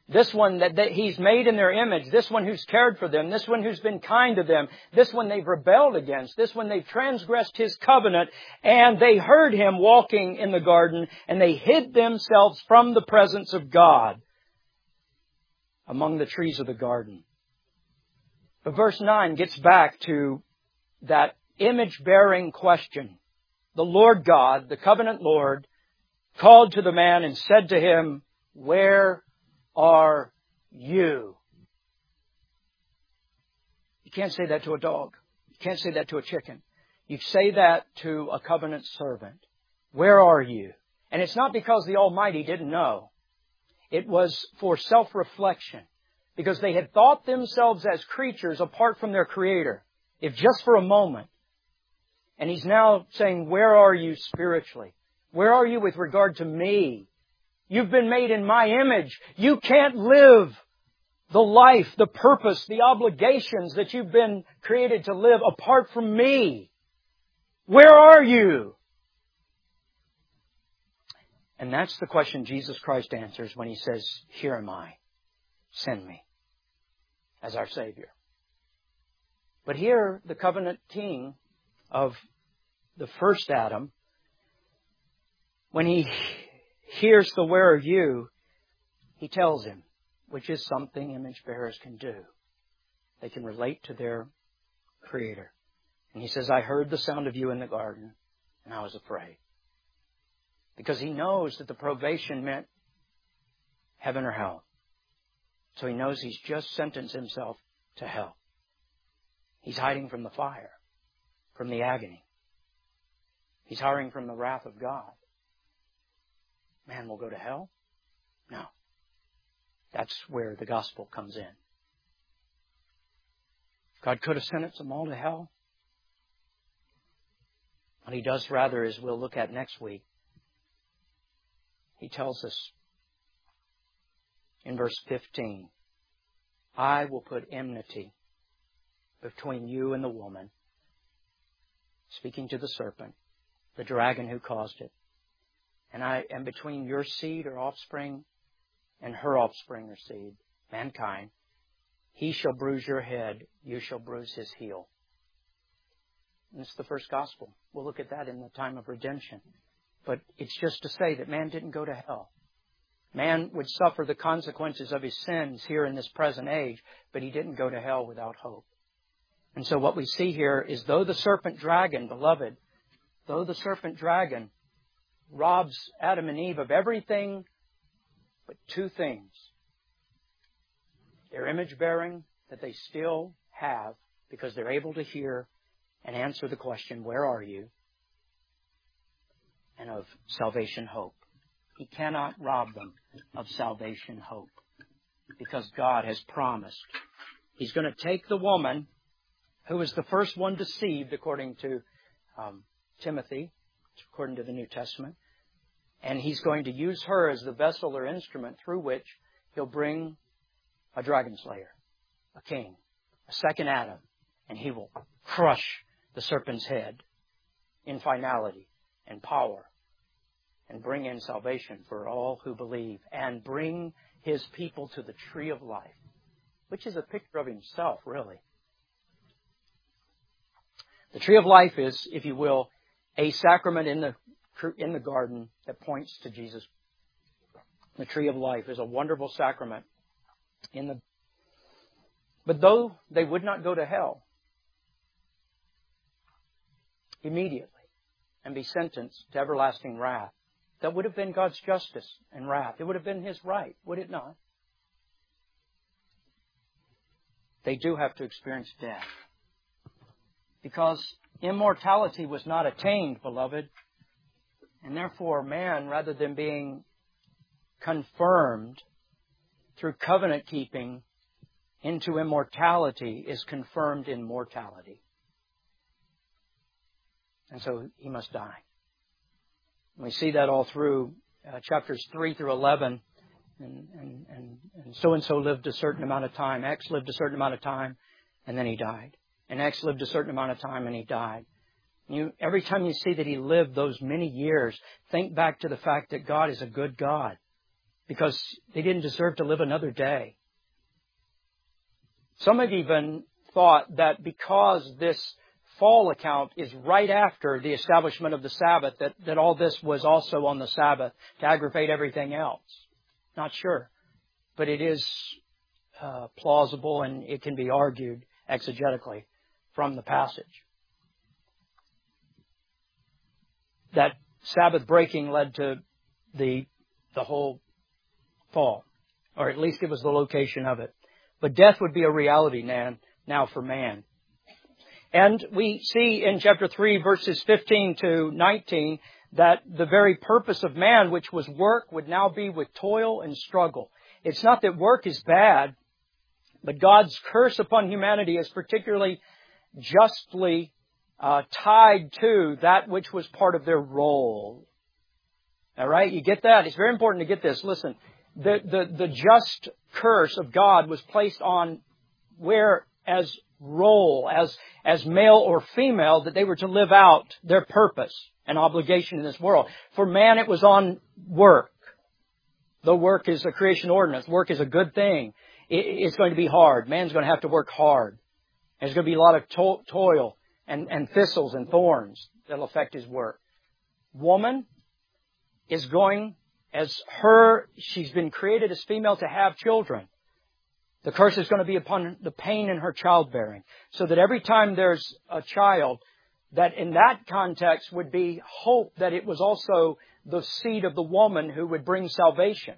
This one that they, He's made in their image. This one who's cared for them. This one who's been kind to them. This one they've rebelled against. This one they've transgressed His covenant. And they heard Him walking in the garden, and they hid themselves from the presence of God among the trees of the garden. But verse nine gets back to that image-bearing question. The Lord God, the covenant Lord, called to the man and said to him, "Where are you?" You can't say that to a dog. You can't say that to a chicken. You say that to a covenant servant. Where are you? And it's not because the Almighty didn't know. It was for self-reflection. Because they had thought themselves as creatures apart from their Creator, if just for a moment. And He's now saying, where are you spiritually? Where are you with regard to me? You've been made in my image. You can't live the life, the purpose, the obligations that you've been created to live apart from me. Where are you? And that's the question Jesus Christ answers when He says, "Here am I. Send me," as our Savior. But here, the covenant king of the first Adam, when he hears the "where are you," He tells him, which is something image bearers can do. They can relate to their Creator. And He says, "I heard the sound of you in the garden, and I was afraid." Because He knows that the probation meant heaven or hell. So He knows He's just sentenced Himself to hell. He's hiding from the fire, from the agony. He's hiding from the wrath of God. Man will go to hell? No. That's where the gospel comes in. God could have sentenced them all to hell. What He does rather, as we'll look at next week, He tells us in verse fifteen, "I will put enmity between you and the woman," speaking to the serpent, the dragon who caused it, "and I am between your seed or offspring and her offspring or seed, mankind. He shall bruise your head, you shall bruise his heel." And it's the first gospel. We'll look at that in the time of redemption. But it's just to say that man didn't go to hell. Man would suffer the consequences of his sins here in this present age, but he didn't go to hell without hope. And so what we see here is, though the serpent dragon, beloved, though the serpent dragon robs Adam and Eve of everything but two things: their image bearing that they still have because they're able to hear and answer the question, "Where are you?" and of salvation hope. He cannot rob them of salvation hope because God has promised. He's going to take the woman who was the first one deceived, according to um, Timothy, according to the New Testament, and He's going to use her as the vessel or instrument through which He'll bring a dragon slayer, a king, a second Adam, and He will crush the serpent's head in finality and power, and bring in salvation for all who believe, and bring His people to the tree of life, which is a picture of Himself, really. The tree of life is, if you will, a sacrament in the in the garden that points to Jesus. The tree of life is a wonderful sacrament in the. But though they would not go to hell immediately and be sentenced to everlasting wrath, that would have been God's justice and wrath. It would have been His right, would it not? They do have to experience death. Because immortality was not attained, beloved. And therefore, man, rather than being confirmed through covenant keeping into immortality, is confirmed in mortality. And so he must die. We see that all through uh, chapters three through eleven. And, and, and, and so-and-so lived a certain amount of time. X lived a certain amount of time, and then he died. And X lived a certain amount of time, and he died. You, every time you see that he lived those many years, think back to the fact that God is a good God. because they didn't deserve to live another day. Some have even thought that because this fall account is right after the establishment of the Sabbath, that, that all this was also on the Sabbath to aggravate everything else. Not sure. But it is uh, plausible, and it can be argued exegetically from the passage. That Sabbath breaking led to the the whole fall, or at least it was the location of it. But death would be a reality now, now for man. And we see in chapter three, verses fifteen to nineteen, that the very purpose of man, which was work, would now be with toil and struggle. It's not that work is bad, but God's curse upon humanity is particularly justly uh, tied to that which was part of their role. All right, you get that? It's very important to get this. Listen, the, the, the just curse of God was placed on where as role, as, as male or female, that they were to live out their purpose and obligation in this world. For man, it was on work. Though work is a creation ordinance, work is a good thing. It, it's going to be hard. Man's going to have to work hard. There's going to be a lot of to- toil and, and thistles and thorns that will affect his work. Woman is going, as her, she's been created as female to have children. The curse is going to be upon the pain in her childbearing. So that every time there's a child, that in that context would be hope that it was also the seed of the woman who would bring salvation.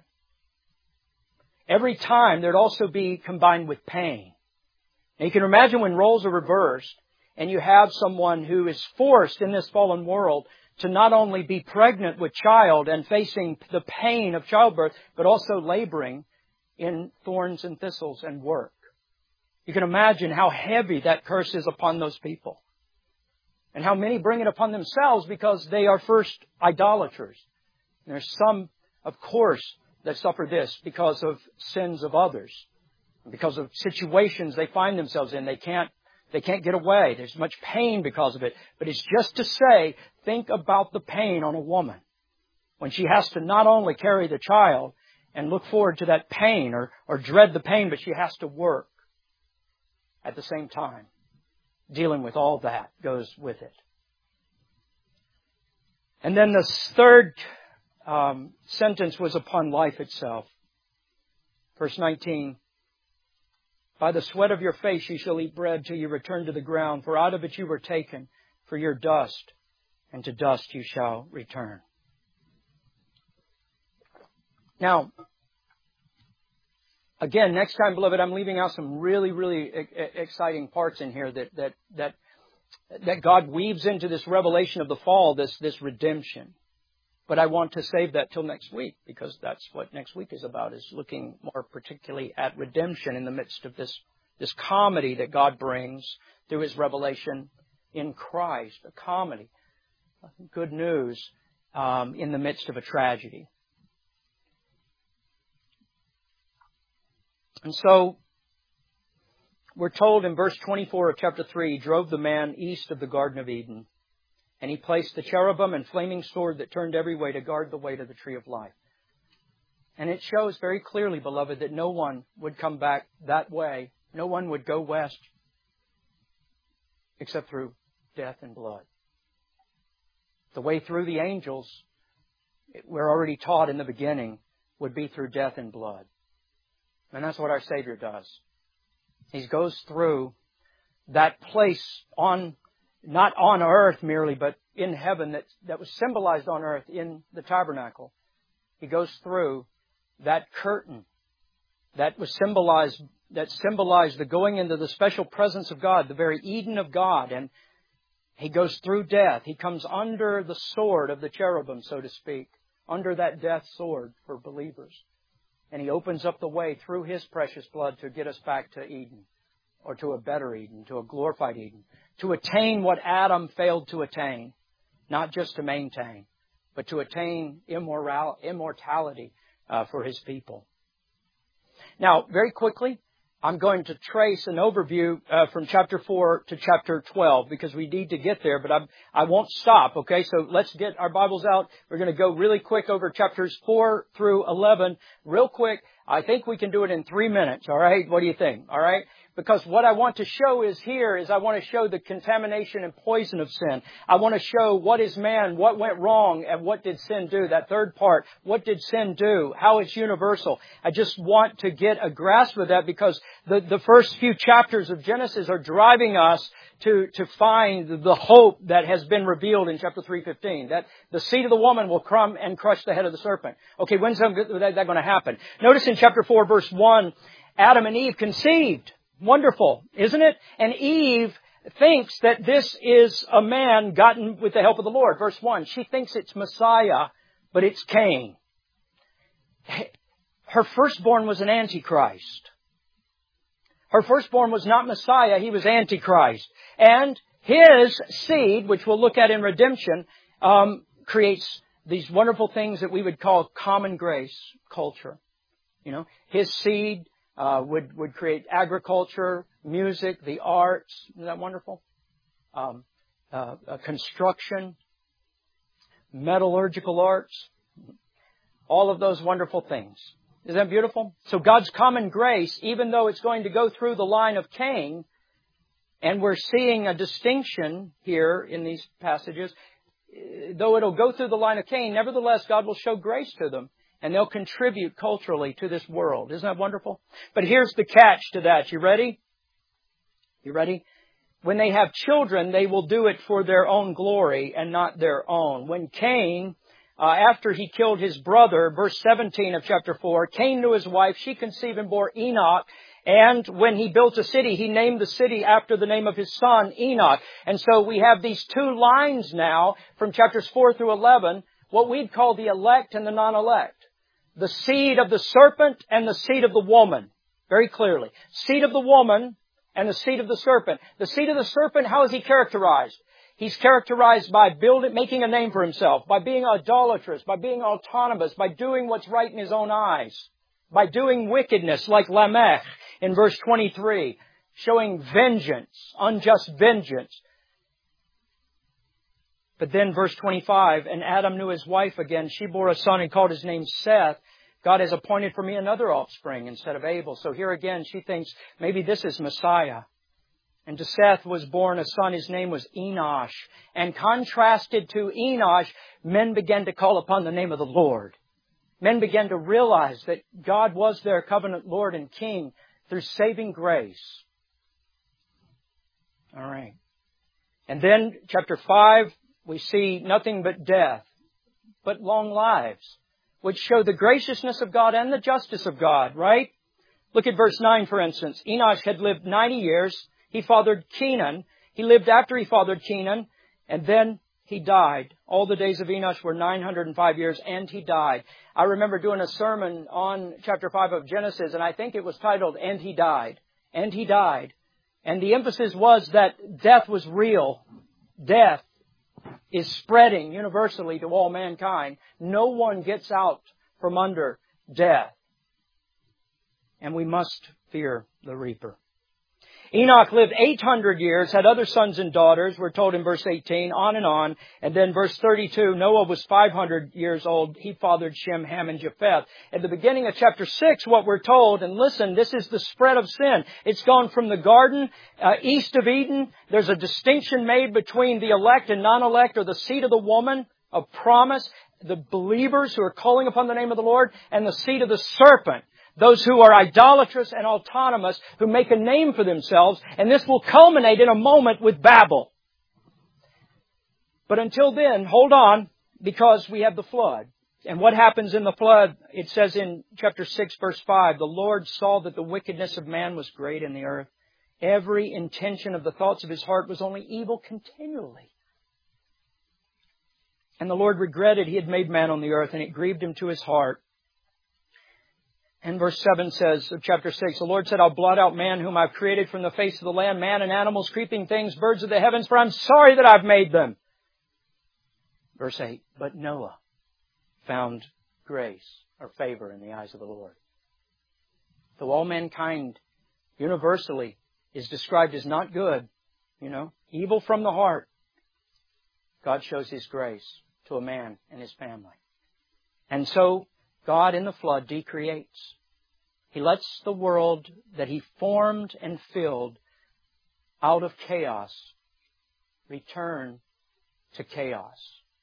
Every time there'd also be combined with pain. Now you can imagine when roles are reversed and you have someone who is forced in this fallen world to not only be pregnant with child and facing the pain of childbirth, but also laboring in thorns and thistles and work. You can imagine how heavy that curse is upon those people. And how many bring it upon themselves because they are first idolaters. And there's some, of course, that suffer this because of sins of others. Because of situations they find themselves in. They can't, they can't get away. There's much pain because of it. But it's just to say, think about the pain on a woman. When she has to not only carry the child and look forward to that pain or, or dread the pain, but she has to work at the same time. Dealing with all that goes with it. And then the third um, sentence was upon life itself. Verse nineteen. By the sweat of your face you shall eat bread till you return to the ground, for out of it you were taken, for your dust, and to dust you shall return. Now, again, next time, beloved, I'm leaving out some really, really exciting parts in here that that that that God weaves into this revelation of the fall, this this redemption. But I want to save that till next week, because that's what next week is about, is looking more particularly at redemption in the midst of this this comedy that God brings through His revelation in Christ, a comedy, good news um, in the midst of a tragedy. And so, we're told in verse twenty-four of chapter three, He drove the man east of the Garden of Eden, and He placed the cherubim and flaming sword that turned every way to guard the way to the tree of life. And it shows very clearly, beloved, that no one would come back that way. No one would go west except through death and blood. The way through the angels, we're already taught in the beginning, would be through death and blood. And that's what our Savior does. He goes through that place on, not on earth merely, but in heaven that, that was symbolized on earth in the tabernacle. He goes through that curtain that was symbolized, that symbolized the going into the special presence of God, the very Eden of God. And He goes through death. He comes under the sword of the cherubim, so to speak, under that death sword for believers. And He opens up the way through His precious blood to get us back to Eden, or to a better Eden, to a glorified Eden, to attain what Adam failed to attain, not just to maintain, but to attain immoral, immortality uh, for His people. Now, very quickly, I'm going to trace an overview uh, from chapter four to chapter twelve because we need to get there, but I'm, I won't stop, okay? So let's get our Bibles out. We're going to go really quick over chapters four through eleven, real quick. I think we can do it in three minutes, all right? What do you think, all right? Because what I want to show is here is I want to show the contamination and poison of sin. I want to show what is man, what went wrong, and what did sin do. That third part, what did sin do? How it's universal. I just want to get a grasp of that because the, the first few chapters of Genesis are driving us to, to find the hope that has been revealed in chapter three fifteen. That the seed of the woman will come and crush the head of the serpent. Okay, when's that going to happen? Notice in chapter four, verse one, Adam and Eve conceived. Wonderful, isn't it? And Eve thinks that this is a man gotten with the help of the Lord. Verse one, she thinks it's Messiah, but it's Cain. Her firstborn was an Antichrist. Her firstborn was not Messiah, he was Antichrist. And his seed, which we'll look at in redemption, um, creates these wonderful things that we would call common grace culture. You know, his seed Uh, would, would create agriculture, music, the arts. Isn't that wonderful? Um, uh, uh, construction, metallurgical arts. All of those wonderful things. Isn't that beautiful? So God's common grace, even though it's going to go through the line of Cain, and we're seeing a distinction here in these passages, though it'll go through the line of Cain, nevertheless God will show grace to them. And they'll contribute culturally to this world. Isn't that wonderful? But here's the catch to that. You ready? You ready? When they have children, they will do it for their own glory and not their own. When Cain, uh, after he killed his brother, verse seventeen of chapter four, Cain knew his wife, she conceived and bore Enoch. And when he built a city, he named the city after the name of his son, Enoch. And so we have these two lines now from chapters four through eleven, what we'd call the elect and the non-elect. The seed of the serpent and the seed of the woman. Very clearly. Seed of the woman and the seed of the serpent. The seed of the serpent, how is he characterized? He's characterized by building, making a name for himself, by being idolatrous, by being autonomous, by doing what's right in his own eyes, by doing wickedness like Lamech in verse twenty-three, showing vengeance, unjust vengeance. But then verse twenty-five, and Adam knew his wife again. She bore a son and called his name Seth. God has appointed for me another offspring instead of Abel. So here again, she thinks maybe this is Messiah. And to Seth was born a son. His name was Enosh. And contrasted to Enosh, men began to call upon the name of the Lord. Men began to realize that God was their covenant Lord and King through saving grace. All right. And then chapter five, we see nothing but death, but long lives, which show the graciousness of God and the justice of God, right? Look at verse nine, for instance. Enosh had lived ninety years. He fathered Kenan. He lived after he fathered Kenan, and then he died. All the days of Enosh were nine hundred five years, and he died. I remember doing a sermon on chapter five of Genesis, and I think it was titled, And He Died. And he died. And the emphasis was that death was real. Death is spreading universally to all mankind. No one gets out from under death. And we must fear the reaper. Enoch lived eight hundred years, had other sons and daughters, we're told in verse eighteen, on and on. And then verse thirty-two, Noah was five hundred years old. He fathered Shem, Ham, and Japheth. At the beginning of chapter six, what we're told, and listen, this is the spread of sin. It's gone from the garden, uh, east of Eden. There's a distinction made between the elect and non-elect, or the seed of the woman of promise, the believers who are calling upon the name of the Lord, and the seed of the serpent. Those who are idolatrous and autonomous, who make a name for themselves, and this will culminate in a moment with Babel. But until then, hold on, because we have the flood. And what happens in the flood? It says in chapter six, verse five, the Lord saw that the wickedness of man was great in the earth. Every intention of the thoughts of his heart was only evil continually. And the Lord regretted he had made man on the earth, and it grieved him to his heart. And verse seven says of chapter six, the Lord said, I'll blot out man whom I've created from the face of the land, man and animals, creeping things, birds of the heavens, for I'm sorry that I've made them. Verse eight, but Noah found grace or favor in the eyes of the Lord. Though all mankind universally is described as not good, you know, evil from the heart, God shows His grace to a man and his family. And so God in the flood decreates. He lets the world that He formed and filled out of chaos return to chaos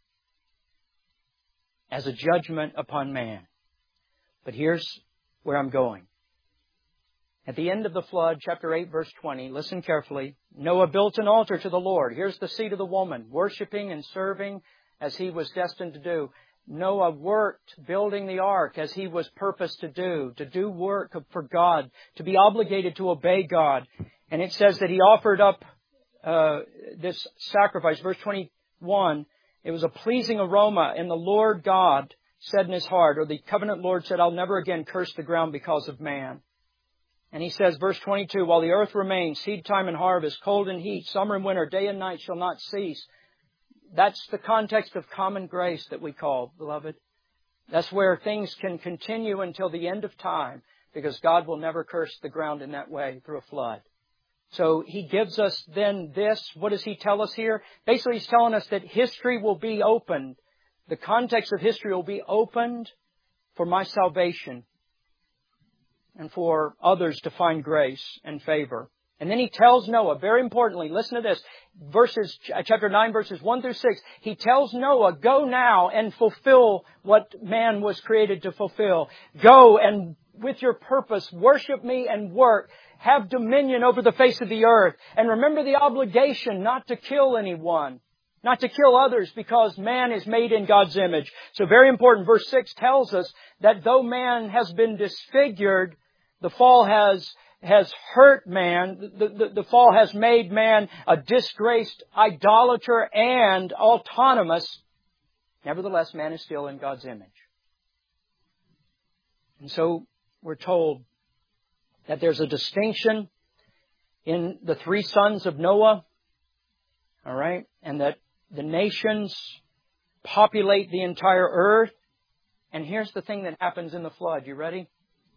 as a judgment upon man. But here's where I'm going. At the end of the flood, chapter eight, verse twenty, listen carefully. Noah built an altar to the Lord. Here's the seed of the woman, worshiping and serving as he was destined to do. Noah worked building the ark as he was purposed to do, to do work for God, to be obligated to obey God. And it says that he offered up uh, this sacrifice. Verse twenty-one, it was a pleasing aroma, and the Lord God said in His heart, or the covenant Lord said, I'll never again curse the ground because of man. And He says, verse twenty-two, while the earth remains, seed time and harvest, cold and heat, summer and winter, day and night shall not cease. That's the context of common grace that we call, beloved. That's where things can continue until the end of time, because God will never curse the ground in that way through a flood. So He gives us then this. What does He tell us here? Basically, He's telling us that history will be opened. The context of history will be opened for my salvation and for others to find grace and favor. And then He tells Noah, very importantly, listen to this, verses, chapter nine, verses one through six. He tells Noah, go now and fulfill what man was created to fulfill. Go and with your purpose, worship Me and work. Have dominion over the face of the earth. And remember the obligation not to kill anyone, not to kill others, because man is made in God's image. So very important, verse six tells us that though man has been disfigured, the fall has has hurt man. The, the, the fall has made man a disgraced idolater and autonomous. Nevertheless, man is still in God's image. And so we're told that there's a distinction in the three sons of Noah. All right. And that the nations populate the entire earth. And here's the thing that happens in the flood. You ready?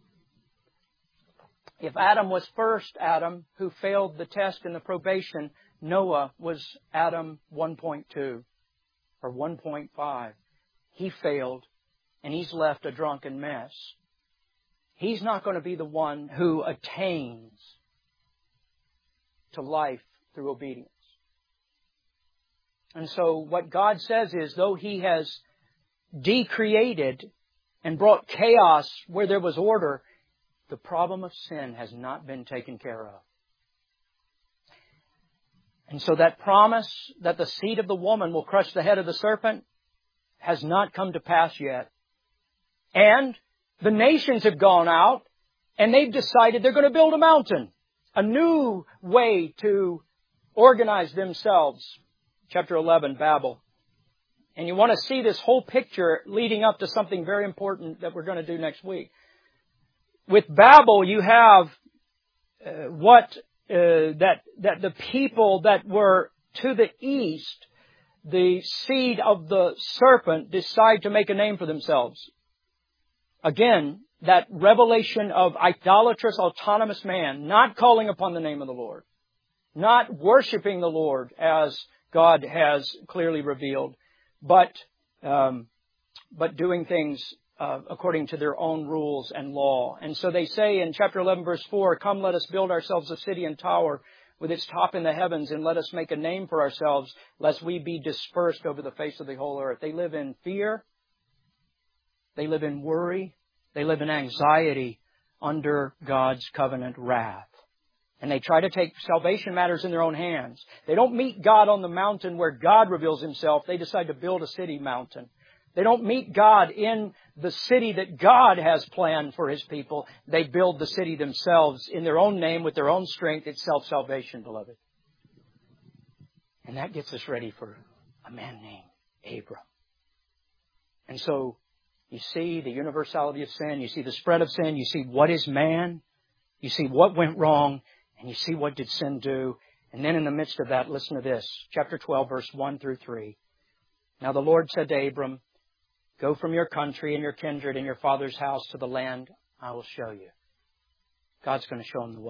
If Adam was first Adam who failed the test and the probation, Noah was Adam one point two or one point five. He failed and he's left a drunken mess. He's not going to be the one who attains to life through obedience. And so what God says is, though He has decreated and brought chaos where there was order, the problem of sin has not been taken care of. And so that promise that the seed of the woman will crush the head of the serpent has not come to pass yet. And the nations have gone out and they've decided they're going to build a mountain, a new way to organize themselves. Chapter eleven, Babel. And you want to see this whole picture leading up to something very important that we're going to do next week. With Babel, you have uh, what uh, that that the people that were to the east, the seed of the serpent, decide to make a name for themselves. Again, that revelation of idolatrous, autonomous man, not calling upon the name of the Lord, not worshiping the Lord as God has clearly revealed, but um, but doing things Uh, according to their own rules and law. And so they say in chapter eleven, verse four, come, let us build ourselves a city and tower with its top in the heavens, and let us make a name for ourselves, lest we be dispersed over the face of the whole earth. They live in fear. They live in worry. They live in anxiety under God's covenant wrath. And they try to take salvation matters in their own hands. They don't meet God on the mountain where God reveals Himself. They decide to build a city mountain. They don't meet God in the city that God has planned for His people. They build the city themselves in their own name with their own strength. It's self-salvation, beloved. And that gets us ready for a man named Abram. And so you see the universality of sin. You see the spread of sin. You see what is man. You see what went wrong. And you see what did sin do. And then in the midst of that, listen to this. Chapter twelve, verse one through three. Now the Lord said to Abram, go from your country and your kindred and your father's house to the land I will show you. God's going to show him the way.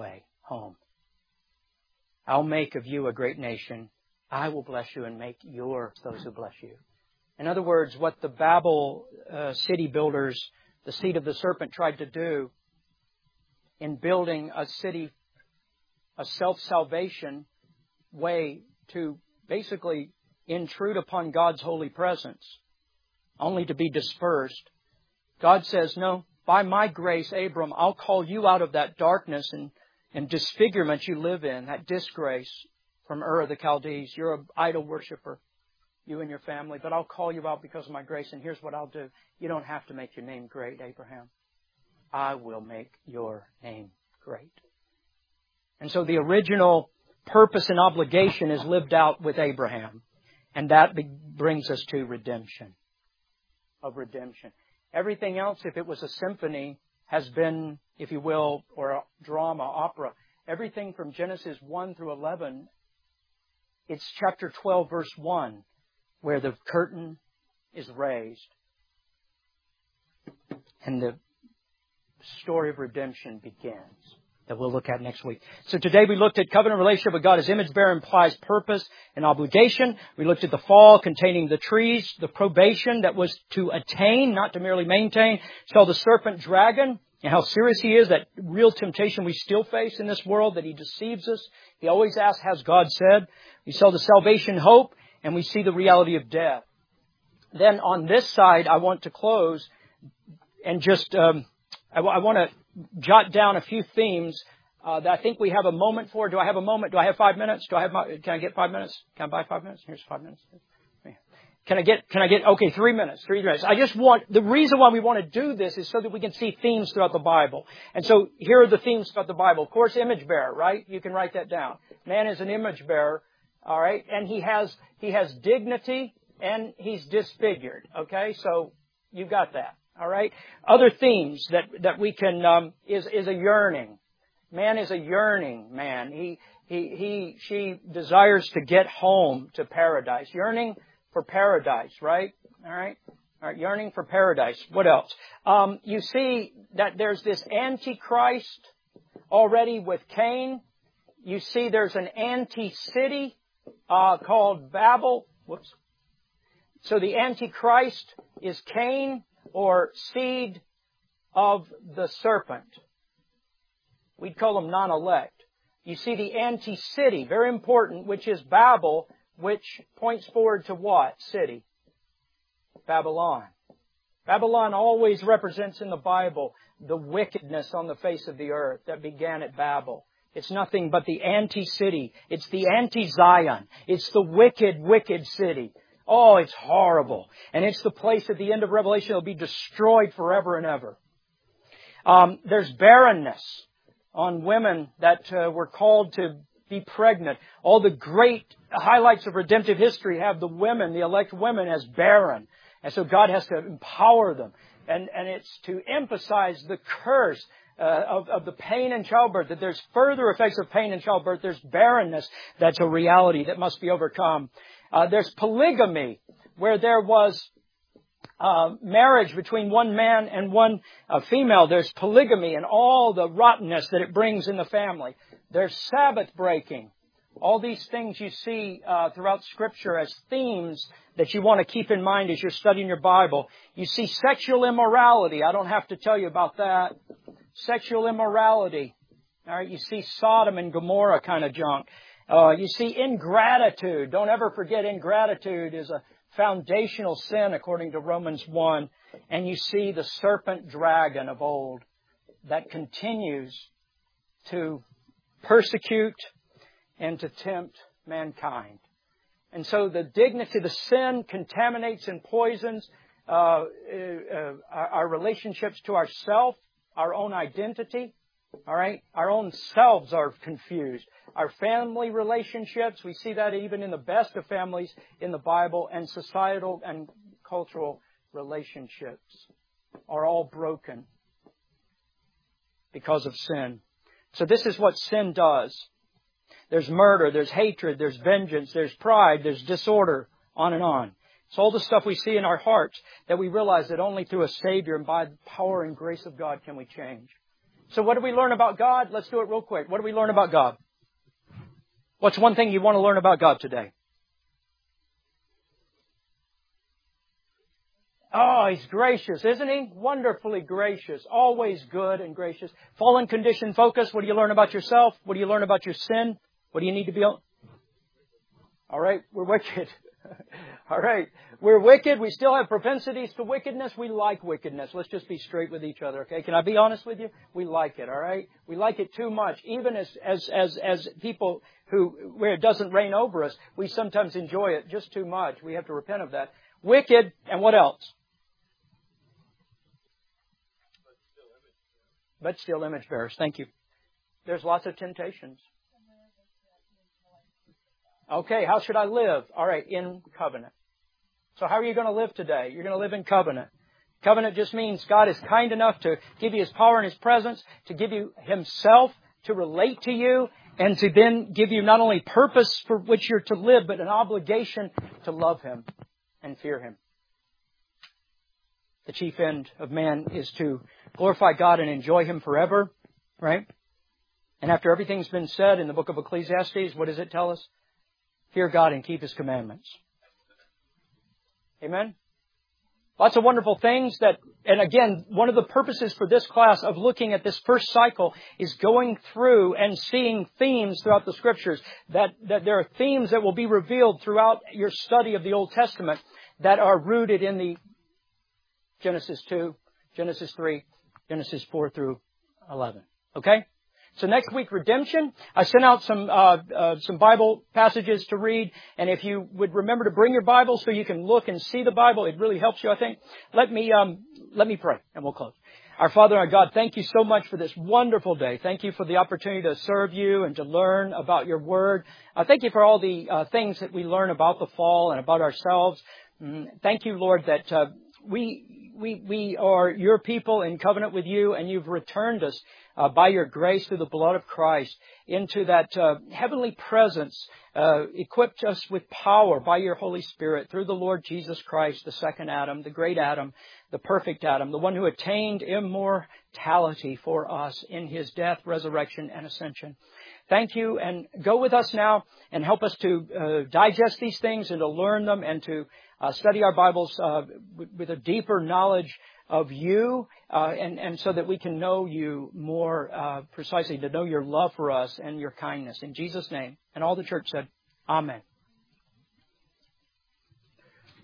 home. I'll make of you a great nation. I will bless you and make yours those who bless you. In other words, what the Babel uh, city builders, the seed of the serpent, tried to do in building a city, a self-salvation way to basically intrude upon God's holy presence, only to be dispersed. God says, no, by my grace, Abram, I'll call you out of that darkness and, and disfigurement you live in, that disgrace from Ur of the Chaldees. You're an idol worshiper, you and your family, but I'll call you out because of my grace, and here's what I'll do. You don't have to make your name great, Abraham. I will make your name great. And so the original purpose and obligation is lived out with Abraham. And that brings us to redemption. Of redemption. Everything else, if it was a symphony, has been, if you will, or a drama, opera. Everything from Genesis one through eleven, it's chapter twelve, verse one, where the curtain is raised. And the story of redemption begins. That we'll look at next week. So today we looked at covenant relationship with God as image bearer implies purpose and obligation. We looked at the fall containing the trees, the probation that was to attain, not to merely maintain. Saw the serpent dragon and how serious he is, that real temptation we still face in this world, that he deceives us. He always asks, has God said? We saw the salvation hope, and we see the reality of death. Then on this side, I want to close and just, um, I, w- I want to jot down a few themes uh, that I think we have a moment for. Do I have a moment? Do I have five minutes? Do I have my, can I get five minutes? Can I buy five minutes? Here's five minutes. Can I get, can I get, okay, three minutes, three minutes. I just want, the reason why we want to do this is so that we can see themes throughout the Bible. And so here are the themes throughout the Bible. Of course, image bearer, right? You can write that down. Man is an image bearer, all right? And he has, he has dignity and he's disfigured, okay? So you got that. All right. Other themes that, that we can, um, is, is a yearning. Man is a yearning man. He, he, he, she desires to get home to paradise. Yearning for paradise, right? All right. All right. Yearning for paradise. What else? Um, you see that there's this Antichrist already with Cain. You see there's an anti-city, uh, called Babel. Whoops. So the Antichrist is Cain, or seed of the serpent. We'd call them non-elect. You see the anti-city, very important, which is Babel, which points forward to what? City. Babylon. Babylon always represents in the Bible the wickedness on the face of the earth that began at Babel. It's nothing but the anti-city. It's the anti-Zion. It's the wicked, wicked city. Oh, it's horrible. And it's the place at the end of Revelation that will be destroyed forever and ever. Um, there's barrenness on women that uh, were called to be pregnant. All the great highlights of redemptive history have the women, the elect women, as barren. And so God has to empower them. And, and it's to emphasize the curse uh, of, of the pain in childbirth, that there's further effects of pain in childbirth. There's barrenness that's a reality that must be overcome. Uh, there's polygamy, where there was uh, marriage between one man and one uh, female. There's polygamy and all the rottenness that it brings in the family. There's Sabbath breaking. All these things you see uh, throughout Scripture as themes that you want to keep in mind as you're studying your Bible. You see sexual immorality. I don't have to tell you about that. Sexual immorality. All right, you see Sodom and Gomorrah kind of junk. Uh, you see ingratitude. Don't ever forget ingratitude is a foundational sin according to Romans one. And you see the serpent dragon of old that continues to persecute and to tempt mankind. And so the dignity, the sin contaminates and poisons uh, uh, uh, our relationships to ourself, our own identity. All right? Our own selves are confused. Our family relationships, we see that even in the best of families in the Bible, and societal and cultural relationships are all broken because of sin. So this is what sin does. There's murder, there's hatred, there's vengeance, there's pride, there's disorder, on and on. It's all the stuff we see in our hearts that we realize that only through a Savior and by the power and grace of God can we change. So what do we learn about God? Let's do it real quick. What do we learn about God? What's one thing you want to learn about God today? Oh, He's gracious, isn't He? Wonderfully gracious. Always good and gracious. Fallen condition focus. What do you learn about yourself? What do you learn about your sin? What do you need to be on? All right, we're wicked. All right, we're wicked. We still have propensities to wickedness. We like wickedness. Let's just be straight with each other, okay? Can I be honest with you? We like it, all right? We like it too much. Even as as as as people who where it doesn't reign over us, we sometimes enjoy it just too much. We have to repent of that. Wicked, and what else? But still image bearers. Thank you. There's lots of temptations. Okay, how should I live? All right, in covenant. So how are you going to live today? You're going to live in covenant. Covenant just means God is kind enough to give you His power and His presence, to give you Himself, to relate to you, and to then give you not only purpose for which you're to live, but an obligation to love Him and fear Him. The chief end of man is to glorify God and enjoy Him forever, right? And after everything's been said in the book of Ecclesiastes, what does it tell us? Fear God and keep His commandments. Amen? Lots of wonderful things that, and again, one of the purposes for this class of looking at this first cycle is going through and seeing themes throughout the Scriptures. That, that there are themes that will be revealed throughout your study of the Old Testament that are rooted in the Genesis two, Genesis three, Genesis four through eleven. Okay? So next week, redemption. I sent out some uh, uh, some Bible passages to read, and if you would remember to bring your Bible so you can look and see the Bible, it really helps you, I think. Let me um, let me pray, and we'll close. Our Father, our God, thank you so much for this wonderful day. Thank you for the opportunity to serve you and to learn about your Word. Uh, thank you for all the uh, things that we learn about the fall and about ourselves. Mm, thank you, Lord, that uh, we we we are your people in covenant with you, and you've returned us Uh, by your grace through the blood of Christ into that uh, heavenly presence, uh, equipped us with power by your Holy Spirit through the Lord Jesus Christ, the second Adam, the great Adam, the perfect Adam, the one who attained immortality for us in His death, resurrection, and ascension. Thank you, and go with us now and help us to uh, digest these things and to learn them and to uh, study our Bibles uh, with, with a deeper knowledge of you, uh, and, and so that we can know you more uh, precisely, to know your love for us and your kindness. In Jesus' name. And all the church said, Amen.